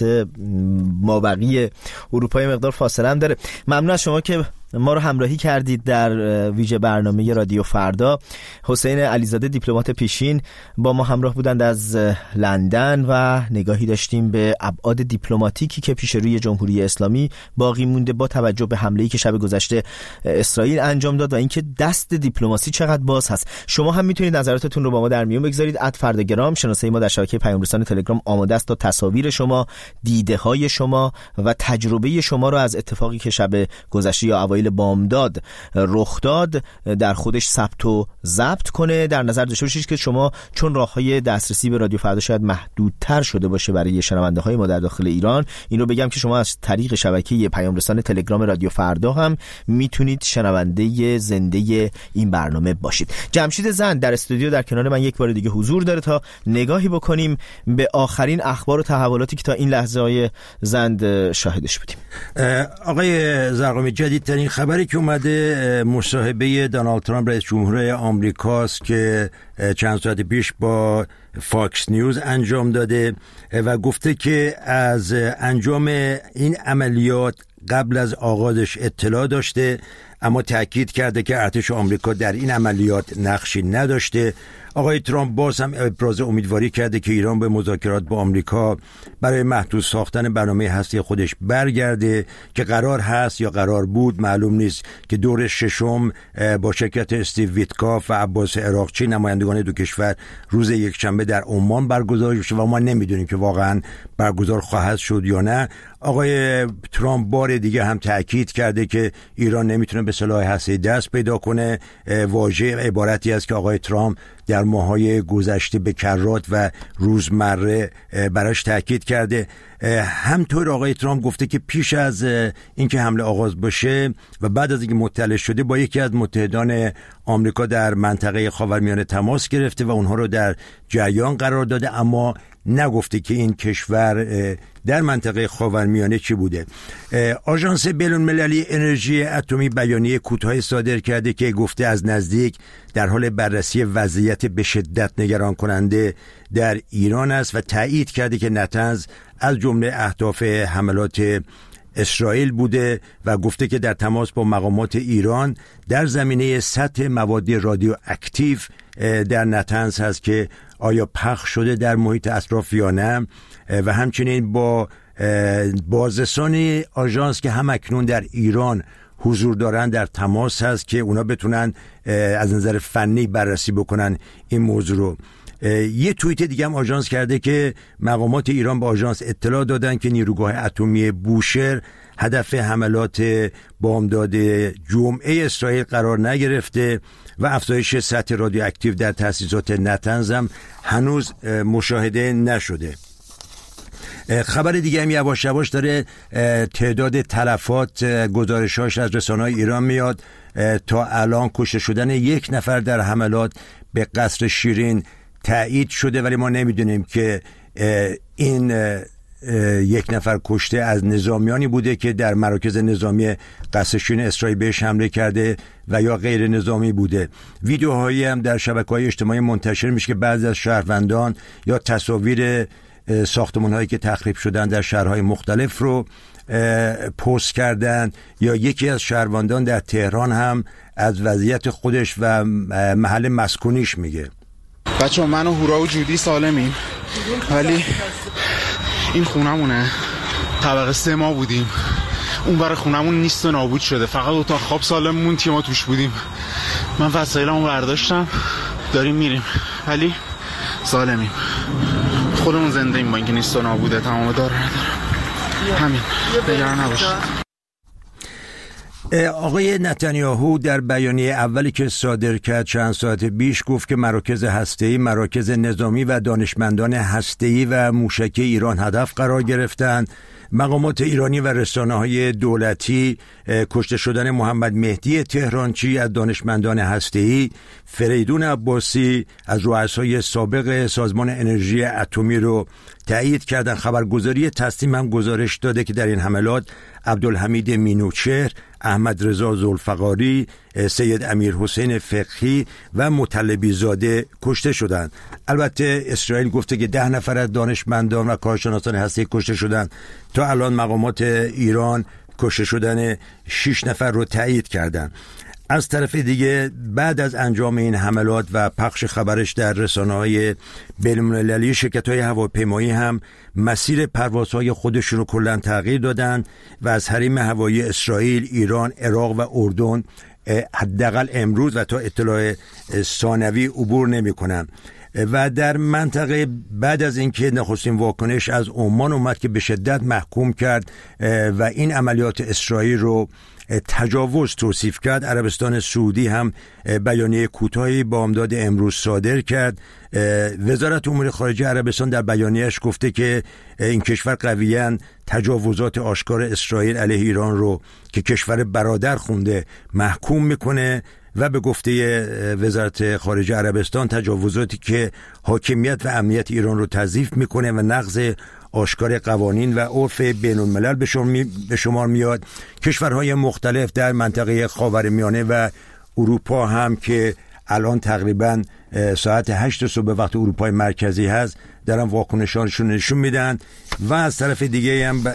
مابقی اروپا مقدار فاصله هم داره. ممنون از شما که ما رو همراهی کردید در ویژه برنامه رادیو فردا. حسین علیزاده دیپلمات پیشین با ما همراه بودند از لندن و نگاهی داشتیم به ابعاد دیپلماتیکی که پیش روی جمهوری اسلامی باقی مونده با توجه به حمله‌ای که شب گذشته اسرائیل انجام داد و اینکه دست دیپلماسی چقدر باز هست. شما هم میتونید نظراتتون رو با ما در میون بگذارید. ات فرداگرام شناسه ما در شبکه پیام رسان تلگرام آماده است تا تصاویر شما، دیده های شما و تجربه شما رو از اتفاقی که شب گذشته یا اوایل بامداد رخ داد در خودش ثبت و ضبط کنه. در نظر داشته باشید که شما چون راههای دسترسی به رادیو فردا شاید محدودتر شده باشه برای شنونده های ما در داخل ایران، این رو بگم که شما از طریق شبکه پیام رسان تلگرام رادیو فردا هم میتونید شنونده زنده این برنامه باشید. جمشید زند در استودیو در کنار من یک بار دیگه حضور داره تا نگاهی بکنیم به آخرین اخبار و تحولاتی که تا این لحظه های زند شاهدش بودیم. آقای زرقامی، جدیدترین خبری که اومده مصاحبه دونالد ترامپ رئیس جمهور آمریکاست که چند ساعت پیش با فاکس نیوز انجام داده و گفته که از انجام این عملیات قبل از آغازش اطلاع داشته، اما تأکید کرده که ارتش آمریکا در این عملیات نقشی نداشته. آقای ترامپ باز هم ابراز امیدواری کرده که ایران به مذاکرات با آمریکا برای محدود ساختن برنامه هستی خودش برگرده که قرار هست یا قرار بود معلوم نیست که دور ششم با شرکت استیو ویتکاف و عباس عراقچی نمایندگان دو کشور روز یکشنبه در عمان برگزار بشه و ما نمیدونیم که واقعا برگزار خواهد شد یا نه. آقای ترامپ بار دیگه هم تأکید کرده که ایران نمیتونه به سلاح هسته‌ای دست پیدا کنه. واژه عبارتی است که آقای ترامپ در ماهای گذشته به کرات و روزمره براش تأکید کرده. همطور آقای ترامپ گفته که پیش از اینکه حمله آغاز بشه و بعد از اینکه مطلع شده با یکی از متحدان آمریکا در منطقه خاورمیانه تماس گرفته و اونها رو در جریان قرار داده، اما نگفته که این کشور در منطقه خاورمیانه چی بوده. آژانس بین‌المللی انرژی اتمی بیانیه کوتاهی صادر کرده که گفته از نزدیک در حال بررسی وضعیت به شدت نگران کننده در ایران است و تایید کرده که نتنز از جمله اهداف حملات اسرائیل بوده و گفته که در تماس با مقامات ایران در زمینه سطح مواد رادیواکتیو در نتنز هست که آیا پخش شده در محیط اطراف یا نه، و همچنین با بازرسان آژانس که هم اکنون در ایران حضور دارن در تماس هست که اونا بتونن از نظر فنی بررسی بکنن این موضوع رو. یه توییت دیگه هم آژانس کرده که مقامات ایران به آژانس اطلاع دادن که نیروگاه اتمی بوشهر هدف حملات بامداد جمعه اسرائیل قرار نگرفته و افزایش سطح رادیواکتیو در تأسیسات نتنز هم هنوز مشاهده نشده. خبر دیگه هم یواش یواش داره تعداد تلفات گزارشاش از رسانه‌های ایران میاد. تا الان کشته شدن یک نفر در حملات به قصر شیرین تایید شده، ولی ما نمیدونیم که این یک نفر کشته از نظامیانی بوده که در مراکز نظامی قصر شیرین اسرائیل بهش حمله کرده و یا غیر نظامی بوده. ویدیوهایی هم در شبکه‌های اجتماعی منتشر میشه که بعضی از شهروندان یا تصاویر ساختمان‌هایی که تخریب شدن در شهرهای مختلف رو پست کردن، یا یکی از شهروندان در تهران هم از وضعیت خودش و محل مسکونیش میگه. بچه من و هورا و جودی سالمیم، ولی این خونمونه، طبقه سه ما بودیم، اون برای خونمون نیست و نابود شده، فقط اتاق خواب سالم مون که ما توش بودیم. من وسایلمو برداشتم داریم میریم، ولی سالمیم، خودمون زنده ایم با اینکه نیست و نابوده، تمام دار ندارم، همین، نگران نباشید. آقای نتانیاهو در بیانیه اولی که صادر کرد چند ساعت پیش گفت که مراکز هسته‌ای، مراکز نظامی و دانشمندان هسته‌ای و موشکی ایران هدف قرار گرفتند. مقامات ایرانی و رسانه‌های دولتی کشته شدن محمد مهدی تهرانچی از دانشمندان هسته‌ای، فریدون عباسی از رؤسای سابق سازمان انرژی اتمی رو تایید کردن. خبرگزاری تسنیم هم گزارش داده که در این حملات عبدالحمید مینوچهر، احمد رضا ذوالفقاری، سید امیر حسین فقهی و مطلبی زاده کشته شدند. البته اسرائیل گفته که ده نفر از دانشمندان و کارشناسان هسته‌ای کشته شدند. تا الان مقامات ایران کشته شدن شش نفر رو تایید کردند. از طرف دیگه بعد از انجام این حملات و پخش خبرش در رسانه‌های بین‌المللی، شرکت‌های هواپیمایی هم مسیر پروازهای خودشون رو کلاً تغییر دادن و از حریم هوایی اسرائیل، ایران، عراق و اردن حداقل امروز و تا اطلاع ثانوی عبور نمی‌کنن. و در منطقه بعد از اینکه نخستین واکنش از عمان اومد که به شدت محکوم کرد و این عملیات اسرائیل رو تجاوز توصیف کرد، عربستان سعودی هم بیانیه کوتاهی بامداد امروز صادر کرد. وزارت امور خارجه عربستان در بیانیه‌اش گفته که این کشور قویاً تجاوزات آشکار اسرائیل علیه ایران رو که کشور برادر خونده محکوم میکنه و به گفته وزارت خارجه عربستان تجاوزاتی که حاکمیت و امنیت ایران رو تضعیف میکنه و نقض آشکار قوانین و عرف بین الملل به شمار میاد. کشورهای مختلف در منطقه خاورمیانه و اروپا هم که الان تقریبا ساعت هشت صبح وقت اروپای مرکزی هست دارن واکنشانشون نشون میدن. و از طرف دیگه هم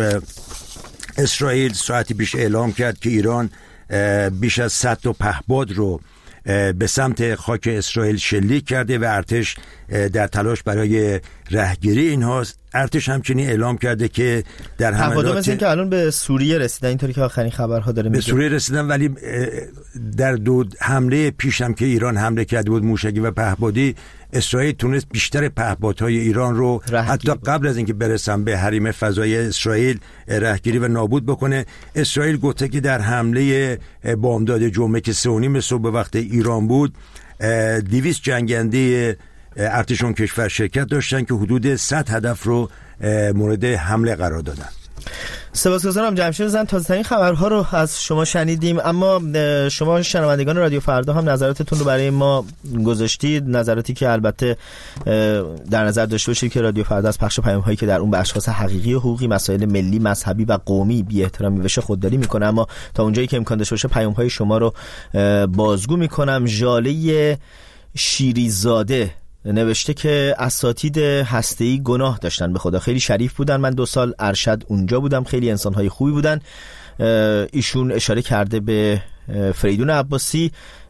اسرائیل ساعتی پیش اعلام کرد که ایران بیش از صد تا پهپاد رو به سمت خاک اسرائیل شلیک کرده و ارتش در تلاش برای رهگیری اینهاست. ارتش همچنین اعلام کرده که در حملات مثل که الان به سوریه رسیدن، اینطوری که آخرین خبرها داره میگه به سوریه رسیدن، ولی در دو حمله پیش هم که ایران حمله کرده بود موشکی و پهپادی، اسرائیل تونست بیشتر پهپادهای ایران رو حتی قبل از اینکه برسن به حریم فضایی اسرائیل رهگیری و نابود بکنه. اسرائیل گفته که در حمله بامداد جمعه که سه و نیم صبح وقت ایران بود، دویست جنگنده ارتش اون کشور شرکت داشتن که حدود صد هدف رو مورد حمله قرار دادن. سپاسگزارم جمشید زن، تازه‌ترین خبرها رو از شما شنیدیم. اما شما شنوندگان رادیو فردا هم نظراتتون رو برای ما گذاشتید، نظراتی که البته در نظر داشته باشید که رادیو فردا از پخش پیام‌هایی که در اون به اشخاص حقیقی و حقوقی، مسائل ملی، مذهبی و قومی بی احترامی بشه خودداری میکنه. اما تا اونجایی که امکان داشته باشه پیام‌های شما رو بازگو میکنم. ژاله شیریزاده نوشته که اساتید هسته‌ای گناه داشتن، به خدا خیلی شریف بودن، من دو سال ارشد اونجا بودم، خیلی انسان‌های خوبی بودن. ایشون اشاره کرده به فریدون عباسی،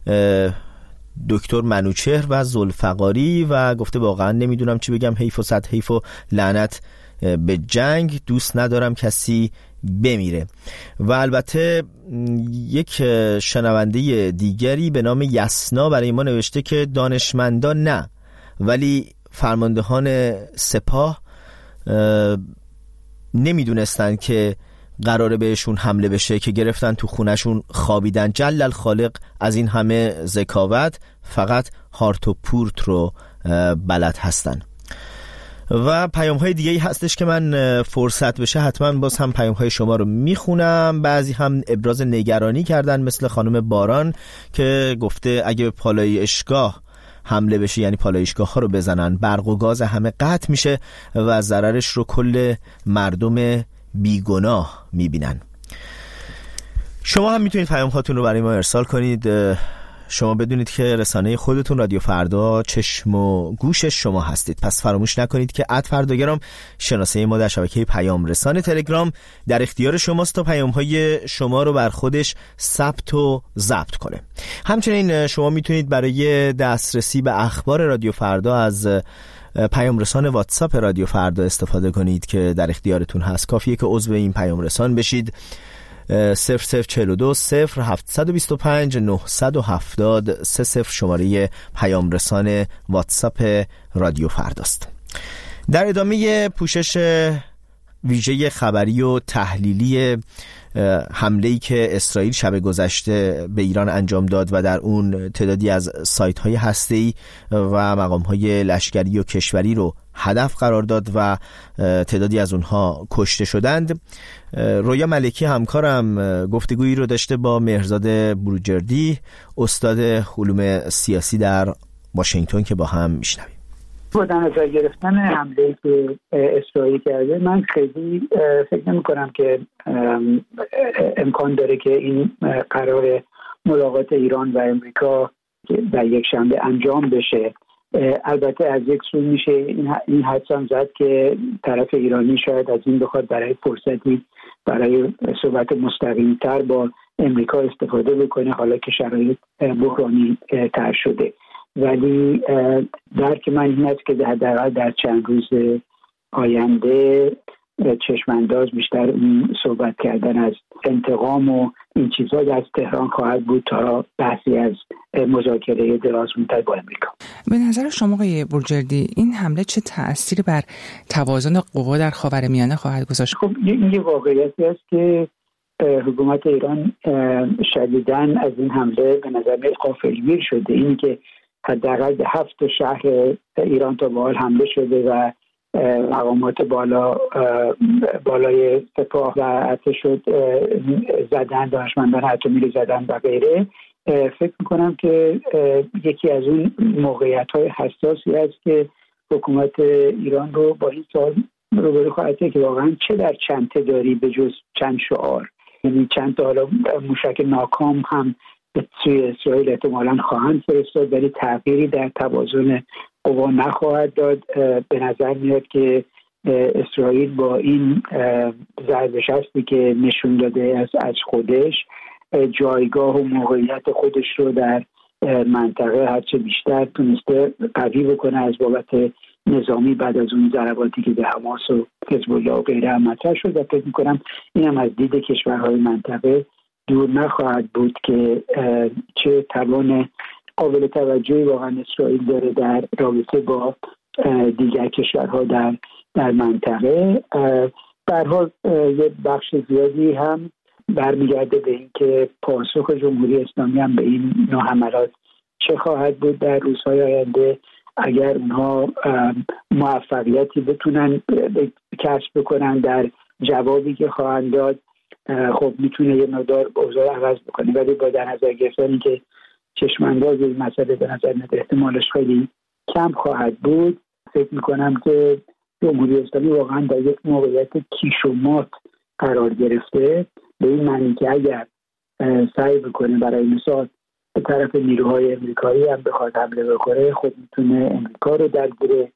دکتر منوچهر و ذوالفقاری و گفته واقعا نمیدونم چی بگم، حیف و صد حیف و لعنت به جنگ، دوست ندارم کسی بمیره. و البته یک شنونده دیگری به نام یسنا برای ما نوشته که دانشمندان نه ولی فرماندهان سپاه نمیدونستن که قراره بهشون حمله بشه که گرفتن تو خونشون خوابیدن. جل الخالق از این همه ذکاوت فقط هارت و پورت رو بلد هستن. و پیام های دیگه ای هستش که من فرصت بشه حتما باز هم پیام های شما رو میخونم. بعضی هم ابراز نگرانی کردن، مثل خانم باران که گفته اگه به پالایشگاه حمله بشه، یعنی پالایشگاه ها رو بزنن، برق و گاز همه قطع میشه و ضررش رو کل مردم بیگناه میبینن. شما هم میتونید پیام هاتون رو برای ما ارسال کنید. شما بدونید که رسانه خودتون رادیو فردا چشم و گوش شما هستید، پس فراموش نکنید که ات فرداگرام شناسه ما در شبکه پیام رسان تلگرام در اختیار شماست تا پیام های شما رو بر خودش ثبت و ضبط کنه. همچنین شما میتونید برای دسترسی به اخبار رادیو فردا از پیام رسان واتساپ رادیو فردا استفاده کنید که در اختیارتون هست. کافیه که عضو این پیام رسان بشید. صفر صفر چهل و دو صفر هفتصد و بیست و پنج نهصد و هفتاد سه صفر شماره پیام رسان واتساپ رادیو فرداست. در ادامه پوشش ویژه خبری و تحلیلی حمله‌ای که اسرائیل شب گذشته به ایران انجام داد و در اون تعدادی از سایت‌های هسته‌ای و مقام‌های لشکری و کشوری رو هدف قرار داد و تعدادی از اونها کشته شدند، رویا ملکی همکارم گفتگویی رو داشته با مهرزاد بروجردی، استاد علوم سیاسی در واشنگتن، که با هم میشنویم. با در نظر گرفتن حمله که اسرائیل کرده، من خیلی فکر نمی کنم که امکان داره که این قرار ملاقات ایران و امریکا در یک شنبه انجام بشه. البته از یک سو میشه این حدس هم زد که طرف ایرانی شاید از این بخواد برای فرصتی برای صحبت مستقیم‌تر با امریکا استفاده بکنه، حالا که شرایط بحرانی تر شده. ولی درک من این است که در در چند روز آینده چشمانداز بیشتر این صحبت کردن از انتقام و این چیزها از تهران خواهد بود تا بحثی از مذاکره دراز مدت با امریکا. به نظر شما آقای بروجردی این حمله چه تأثیری بر توازن قوا در خاورمیانه خواهد گذاشت؟ خب این یه واقعیتی است که حکومت ایران شدیداً از این حمله به نظر میاد غافلگیر شده. اینی که حداقل به هفت شهر ایران تا به حال حمله شده و مقامات بالا بالای سپاه و ارتش شد زدن، دانشمندان اتمی رو زدن و غیره. فکر میکنم که یکی از اون موقعیت‌های حساسی است که حکومت ایران رو با این سوال روبرو خواهد که واقعا چه در چنته داری به جز چند شعار، یعنی چند تا حالا موشک ناکام هم به سوی اسرائیل احتمالاً خواهند فرستاد، ولی تغییری در توازن قوا نخواهد داد. به نظر میاد که اسرائیل با این ضربه شستی که نشون داده از از خودش جایگاه و موقعیت خودش رو در منطقه هرچه بیشتر تونسته قوی بکنه از بابت نظامی بعد از اون ضرباتی که به حماس و حزب الله و غیره هم مطرح شد. و فکر میکنم این هم از دید کشورهای منطقه دور نخواهد بود که چه توان قابل توجهی واقعا اسرائیل داره در رابطه با دیگر کشورها در در منطقه. به هر حال یه بخش زیادی هم برمیگرده به این که پاسخ جمهوری اسلامی هم به این نوع حملات چه خواهد بود در روزهای آینده. اگر اونها موفقیتی بتونن کسب بکنن در جوابی که خواهند داد، خب میتونه یه مقدار اوضاع عوض بکنه، ولی با در نظر گرفتن که چشمانداز این مسئله به نظر میاد احتمالش خیلی کم خواهد بود، فکر میکنم که جمهوری اسلامی واقعا در یک موقعیت کیش و مات قرار گرفته، به این معنی که اگر سعی بکنه برای مثال به طرف نیروهای امریکایی هم بخواد حمله بکنه، خود میتونه امریکا رو درگیر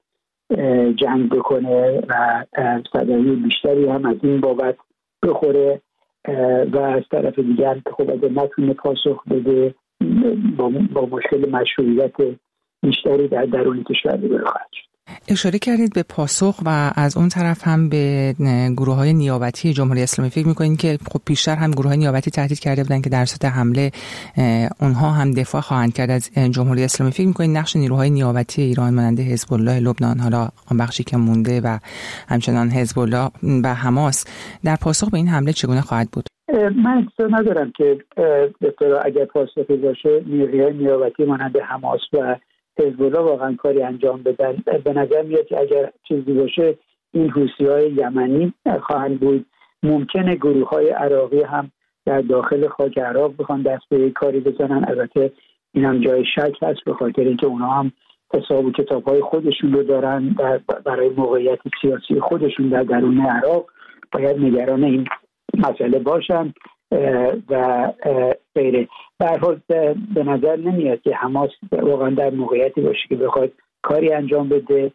جنگ بکنه و صدمه بیشتری هم از این بابت بخوره و از طرف دیگر خب اگر نتونه پاسخ بده با, با مشکل مشروعیت بیشتری در درون کشور روبرو خواهد شد. اشاره کردید به پاسخ و از اون طرف هم به گروه‌های نیابتی جمهوری اسلامی. فکر می‌کنید که خب پیشتر هم گروه‌های نیابتی تهدید کرده بودن که در صورت حمله اونها هم دفاع خواهند کرد از جمهوری اسلامی. فکر می‌کنید نقش نیروهای نیابتی ایران مانند حزب الله لبنان، حالا آن بخشی که مونده، و همچنان حزب الله و حماس در پاسخ به این حمله چگونه خواهد بود؟ من اصلا ندارم که اگر پاسخی باشه نیروهای نیابتی مانند حماس و حزب الله واقعا کاری انجام بدن. به نظر میاد که اگر چیزی باشه این حوثی‌های یمنی خواهند بود. ممکنه گروه‌های عراقی هم در داخل خاک عراق بخوان دست به کاری بزنن. البته این هم جای شک هست به خاطر اینکه اونا هم حساب و کتاب‌های خودشون رو دارن در برای موقعیت سیاسی خودشون در درون عراق، باید نگران این مسئله باشن و غیره. به هر حال به نظر نمیاد که حماس واقعا در موقعیتی باشه که بخواد کاری انجام بده.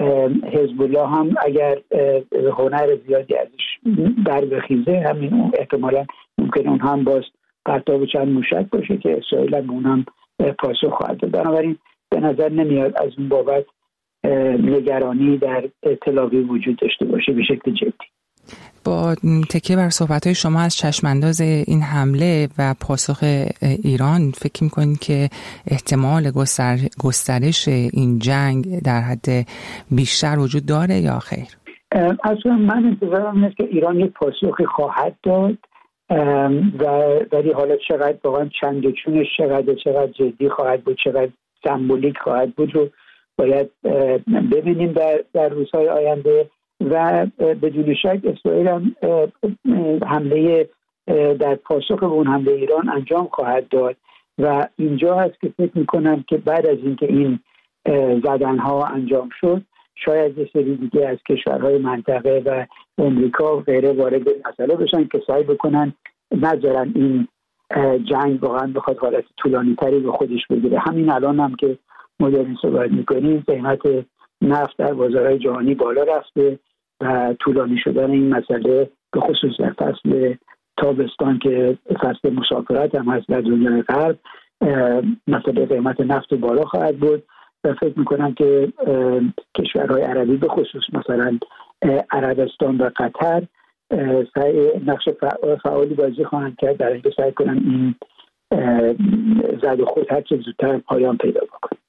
حزب الله هم اگر هنر زیادی ازش در بخیزه، همین احتمالا ممکنه اون هم باز پرتاب چند موشک باشه که اسرائیل هم اون هم پاسخ خواهد داد. بنابراین به نظر نمیاد از اون بابت نگرانی در تلاویو وجود داشته باشه به شکل جدی. با تکیه بر صحبت‌های شما از چشمانداز این حمله و پاسخ ایران، فکر می‌کنید که احتمال گستر... گسترش این جنگ در حد بیشتر وجود داره یا خیر؟ اصلا من انتظارم اینه که ایران یک پاسخی خواهد داد و ولی حالا چقدر واقعا چند و چونش چقدر چقدر جدی خواهد بود، چقدر سمبولیک خواهد بود رو باید ببینیم در در روزهای آینده. و بدون شک اسرائیل هم حمله در پاسخ به اون حمله ایران انجام خواهد داد و اینجا هست که فکر میکنم که بعد از اینکه این زدنها انجام شد، شاید یه سری دیگه از کشورهای منطقه و امریکا و غیره وارد مسئله بشن که سعی بکنن نذارن این جنگ واقعا بخواد حالت طولانی تری به خودش بگیره. همین الان هم که ما داریم صحبت میکنیم قیمت نفت در بازارهای جهانی بالا رفته و طولانی شدن این مسئله به خصوص در فصل تابستان که فصل مسافرت هم هست در دنیای غرب مسئله قیمت نفت بالا خواهد بود و فکر میکنم که کشورهای عربی به خصوص مثلا عربستان و قطر نقش فعالی بازی خواهند کرد در اینکه سعی کنن این زد و خود هر چه زودتر پایان پیدا بکنه.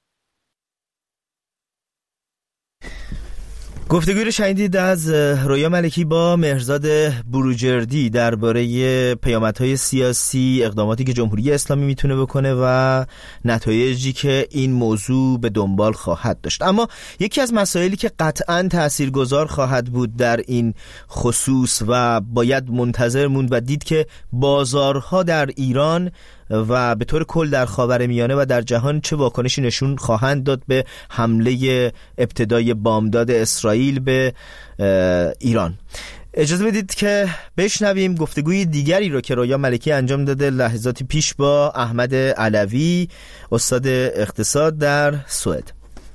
گفتگوی رو شنیدید از رویا ملکی با مهرزاد بروجردی درباره پیامدهای سیاسی، اقداماتی که جمهوری اسلامی میتونه بکنه و نتایجی که این موضوع به دنبال خواهد داشت. اما یکی از مسائلی که قطعاً تاثیرگذار خواهد بود در این خصوص و باید منتظر موند و دید که بازارها در ایران و به طور کل در خاورمیانه و در جهان چه واکنشی نشون خواهند داد به حمله ابتدای بامداد اسرائیل به ایران. اجازه بدید که بشنویم گفتگوی دیگری رو که رویا ملکی انجام داده لحظاتی پیش با احمد علوی، استاد اقتصاد در سوئد.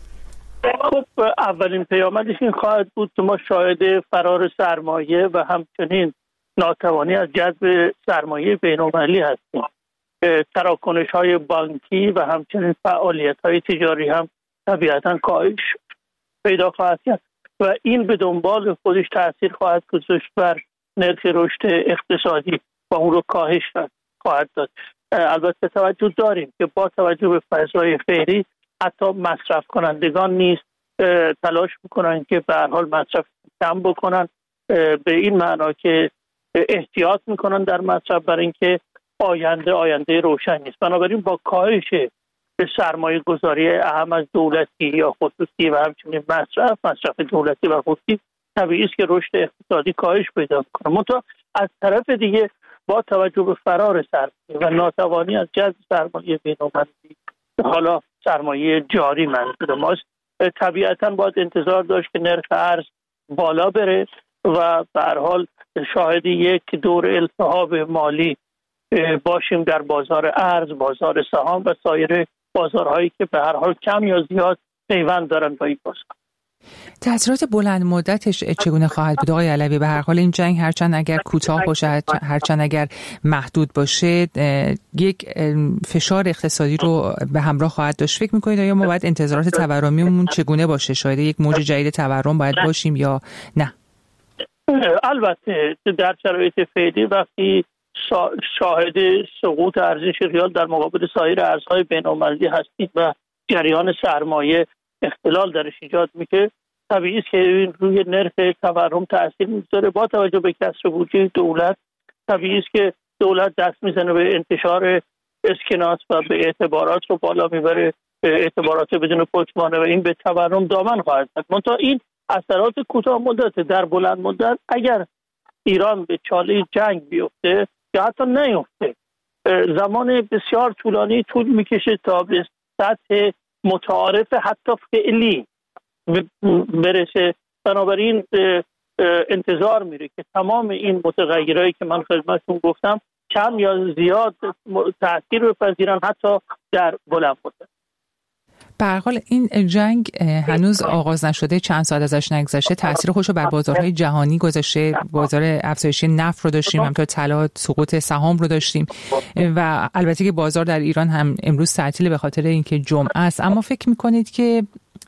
خب اولین پیامدش این خواهد بود که ما شاهد فرار سرمایه و همچنین ناتوانی از جذب سرمایه بین‌المللی هستیم. تراکنش های بانکی و همچنین فعالیت های تجاری هم طبیعتاً کاهش پیدا خواهد کرد و این به دنبال خودش تأثیر خواهد گذاشت بر نرخ رشد اقتصادی و اون رو کاهش خواهد داد. البته توجه داریم که با توجه به فضای فعلی حتی مصرف کنندگان نیز تلاش میکنن که به هر حال مصرف کم بکنن، به این معنا که احتیاط میکنن در مصرف برای اینکه آینده آینده روشن نیست. بنابراین با کاهش سرمایه گذاری اهم از دولتی یا خصوصی و همچنین مصرف مصرف دولتی و خصوصی طبیعی است که رشد اقتصادی کاهش پیدا میکنه. منتها از طرف دیگه با توجه به فرار سرمایه و ناتوانی از جذب سرمایه بین‌المللی، حالا سرمایه جاری منظور ماست، طبیعتاً باید انتظار داشت که نرخ ارز بالا بره و به هر حال شاهد یک دور التهاب مالی باشیم در بازار ارز، بازار سهام و سایر بازارهایی که به هر حال کم یا زیاد پیوند دارن با این بازار. تأثیرات بلند مدتش چگونه خواهد بود آقای علوی؟ به هر حال این جنگ هرچند اگر کوتاه باشه، هرچند اگر محدود باشه، یک فشار اقتصادی رو به همراه خواهد داشت. فکر می‌کنید آیا ما باید انتظارات تورمیمون چگونه باشه؟ شاید یک موج جدید تورم باید باشیم یا نه؟ البته در شرایط فعلی وقتی شاهد سقوط ارزش ریال در مقابل سایر ارزهای بین‌المللی هستید و جریان سرمایه اختلال درش ایجاد میشه، طبیعی است که روی نرخ تورم تاثیر میذاره. با توجه به کسر بودجه دولت طبیعی است که دولت دست میزنه به انتشار اسکناس و به اعتبارات رو بالا میبره، اعتبارات بدون پشتوانه و این به تورم دامن خواهد زد. منتها این اثرات کوتاه مدت. در بلند مدت اگر ایران به چاله جنگ بیفته یا حتی نیفته، زمان بسیار طولانی طول میکشه تا به سطح متعارف حتی فعلی برسه. بنابراین انتظار میره که تمام این متغیرهایی که من خدمتتون گفتم کم یا زیاد تأثیر بپذیرن حتی در بلند مدت. به هر حال این جنگ هنوز آغاز نشده، چند ساعت ازش نگذشته، تاثیر خودش رو بر بازارهای جهانی گذاشته. بازار افزایش نفت رو داشتیم، همینطور طلا، سقوط سهام رو داشتیم و البته که بازار در ایران هم امروز تعطیل به خاطر اینکه جمعه است. اما فکر می‌کنید که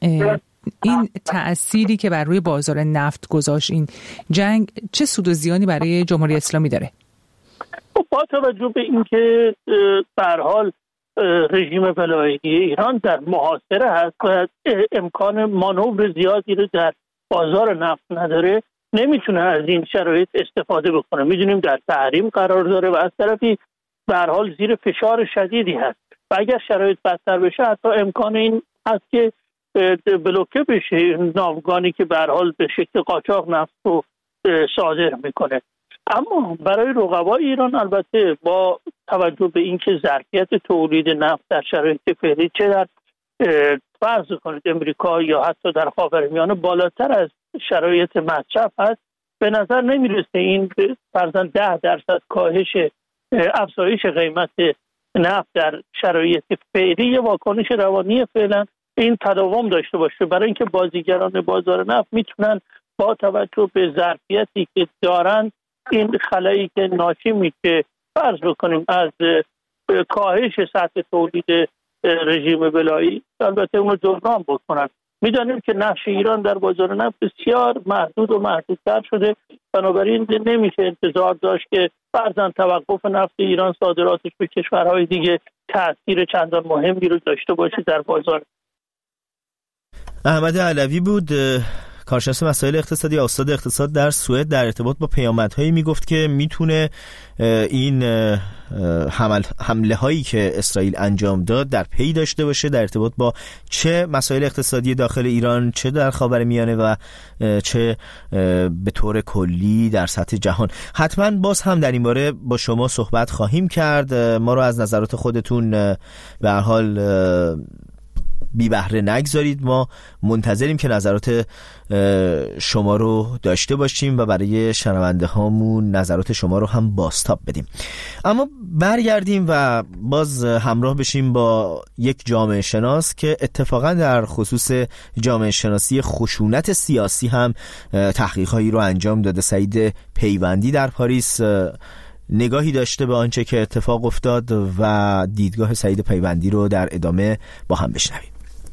این تأثیری که بر روی بازار نفت گذاشت این جنگ چه سود و زیانی برای جمهوری اسلامی داره؟ با توجه به اینکه به هر حال رژیم ولایتی ایران در محاصره هست و امکان مانور زیادی رو در بازار نفت نداره، نمیتونه از این شرایط استفاده بکنه. میدونیم در تحریم قرار داره و از طرفی به هر حال زیر فشار شدیدی هست و اگر شرایط بدتر بشه حتی امکان این هست که بلوکه بشه ناوگانی که به هر حال به شکل قاچاق نفت رو صادر میکنه. اما برای رقبای ایران البته با توجه به اینکه ظرفیت تولید نفت در شرایط فعلی چه در فرض کنید امریکا یا حتی در خاورمیانه بالاتر از شرایط مصرف هست، به نظر نمیرسه این فرضاً ده درصد کاهش افزایش قیمت نفت در شرایط فعلی یه واکنش روانی فعلا این تداوم داشته باشه، برای اینکه بازیگران بازار نفت میتونن با توجه به ظرفیتی که دارن این خلایی که ناشی میشه فرض بکنیم از کاهش سطح تولید رژیم بلایی، البته اونو جبران بکنن. میدانیم که نقش ایران در بازار نفت بسیار محدود و محدودتر شده، بنابراین نمیشه انتظار داشت که فرضاً توقف نفت ایران صادراتش به کشورهای دیگه تأثیر چندان مهمی رو داشته باشه در بازار. احمد علوی بود، کارشناس مسائل اقتصادی، استاد اقتصاد در سوئد، در ارتباط با پیامدهایی میگفت که میتونه این حمل حمله هایی که اسرائیل انجام داد در پی داشته باشه در ارتباط با چه مسائل اقتصادی داخل ایران، چه در خاورمیانه و چه به طور کلی در سطح جهان. حتما باز هم در این باره با شما صحبت خواهیم کرد. ما رو از نظرات خودتون به هر حال بی بهره نگذارید، ما منتظریم که نظرات شما رو داشته باشیم و برای شنونده هامون نظرات شما رو هم بازتاب بدیم. اما برگردیم و باز همراه بشیم با یک جامعه شناس که اتفاقا در خصوص جامعه شناسی خشونت سیاسی هم تحقیقاتی رو انجام داده. سعید پیوندی در پاریس نگاهی داشته به آنچه که اتفاق افتاد و دیدگاه سعید پیوندی رو در ادامه با هم بشنویم.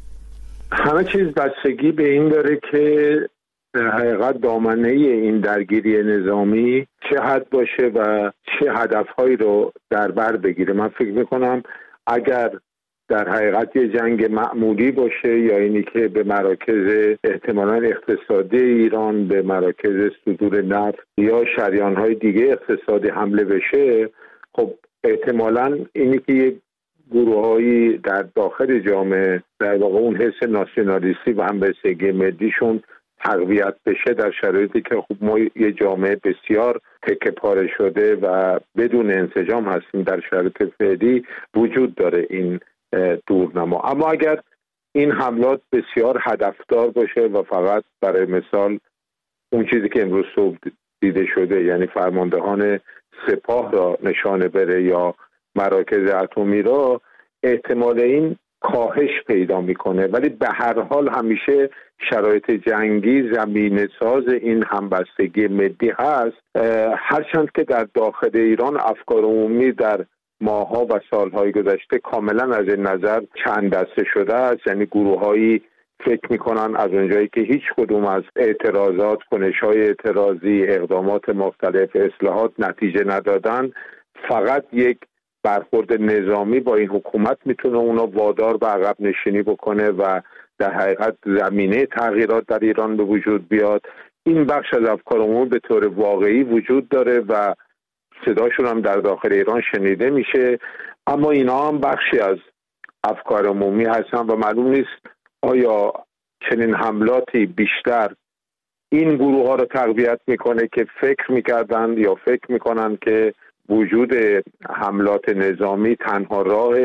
همه چیز بستگی به این داره که در حقیقت دامنه این درگیری نظامی چه حد باشه و چه هدفهایی رو در بر بگیره. من فکر میکنم اگر در حقیقت یه جنگ معمولی باشه یا اینی که به مراکز احتمالاً اقتصادی ایران، به مراکز صدور نفت یا شریان‌های دیگه اقتصادی حمله بشه، خب احتمالاً اینی که یه گروه‌هایی در داخل جامعه در واقع اون حس ناسیونالیستی و همبستگی ملیشون تقویت بشه در شرایطی که خب ما یه جامعه بسیار تکه پاره شده و بدون انسجام هستیم در شرایط فعلی وجود داره این دورنما. اما اگر این حملات بسیار هدفدار باشه و فقط برای مثال اون چیزی که امروز صبح دیده شده، یعنی فرماندهان سپاه را نشانه بره یا مراکز اتمی را، احتمال این کاهش پیدا میکنه. ولی به هر حال همیشه شرایط جنگی زمینه ساز این همبستگی ملی هست، هرچند که در داخل ایران افکار عمومی در ماه‌ها و سال‌های گذشته کاملا از این نظر چند دسته شده است. یعنی گروه‌هایی فکر میکنن از اونجایی که هیچ کدوم از اعتراضات، کنش‌های اعتراضی، اقدامات مختلف، اصلاحات نتیجه ندادن، فقط یک برخورد نظامی با این حکومت میتونه اونا وادار به عقب نشینی بکنه و در حقیقت زمینه تغییرات در ایران به وجود بیاد. این بخش از افکار عمومی به طور واقعی وجود داره و صداشون هم در داخل ایران شنیده میشه، اما اینا هم بخشی از افکار عمومی هستن و معلوم نیست آیا چنین حملاتی بیشتر این گروه ها رو تقویت میکنه که فکر میکردن یا فکر میکنن که وجود حملات نظامی تنها راه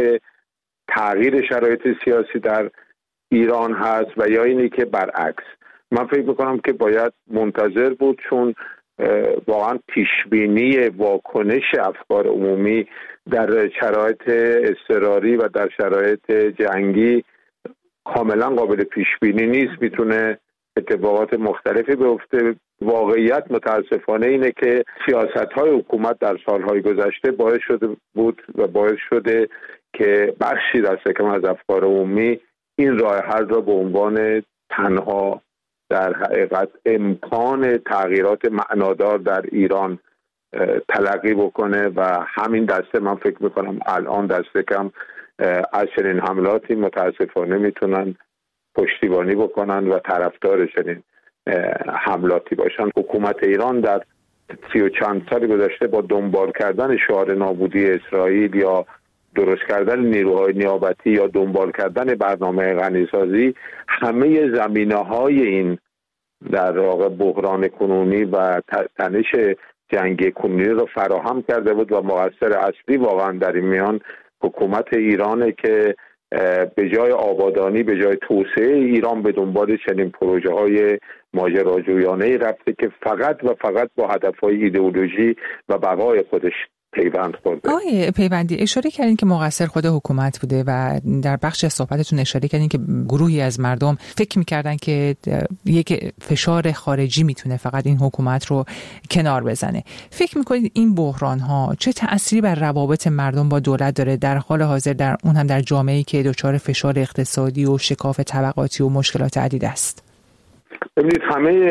تغییر شرایط سیاسی در ایران هست و یا اینی که برعکس. من فکر میکنم که باید منتظر بود، چون واقعا پیشبینی واکنش افکار عمومی در شرایط اضطراری و در شرایط جنگی کاملا قابل پیشبینی نیست. میتونه اتفاقات مختلفی بیفته. واقعیت متاسفانه اینه که سیاست‌های حکومت در سالهای گذشته باعث شده بود و باعث شده که بخشی دست کم از افکار عمومی این راه حل را به عنوان تنها در حقیقت امکان تغییرات معنادار در ایران تلقی بکنه و همین دسته من فکر میکنم الان دست کم از چنین حملاتی متاسفانه میتونن پشتیبانی بکنن و طرفدار چنین حملاتی باشن. حکومت ایران در سی و چند سال گذشته با دنبال کردن شعار نابودی اسرائیل یا درست کردن نیروهای نیابتی یا دنبال کردن برنامه غنیسازی همه زمینه‌های این در واقع بحران کنونی و تنش جنگی کنونی رو فراهم کرده بود و مؤثر اصلی واقعا در این میان حکومت ایرانه که به جای آبادانی، به جای توسعه ایران به دنبال چنین پروژه های ماجراجویانه رفته که فقط و فقط با هدفهای ایدئولوژی و بقای خودش پیوند خورده. آقای پیوندی، اشاره کردین که مقصر خود حکومت بوده و در بخش صحبتتون اشاره کردین که گروهی از مردم فکر می‌کردن که یک فشار خارجی میتونه فقط این حکومت رو کنار بزنه. فکر می‌کنید این بحران‌ها چه تأثیری بر روابط مردم با دولت داره در حال حاضر، در اون هم در جامعه‌ای که دچار فشار اقتصادی و شکاف طبقاتی و مشکلات عدید است؟ ببینید همه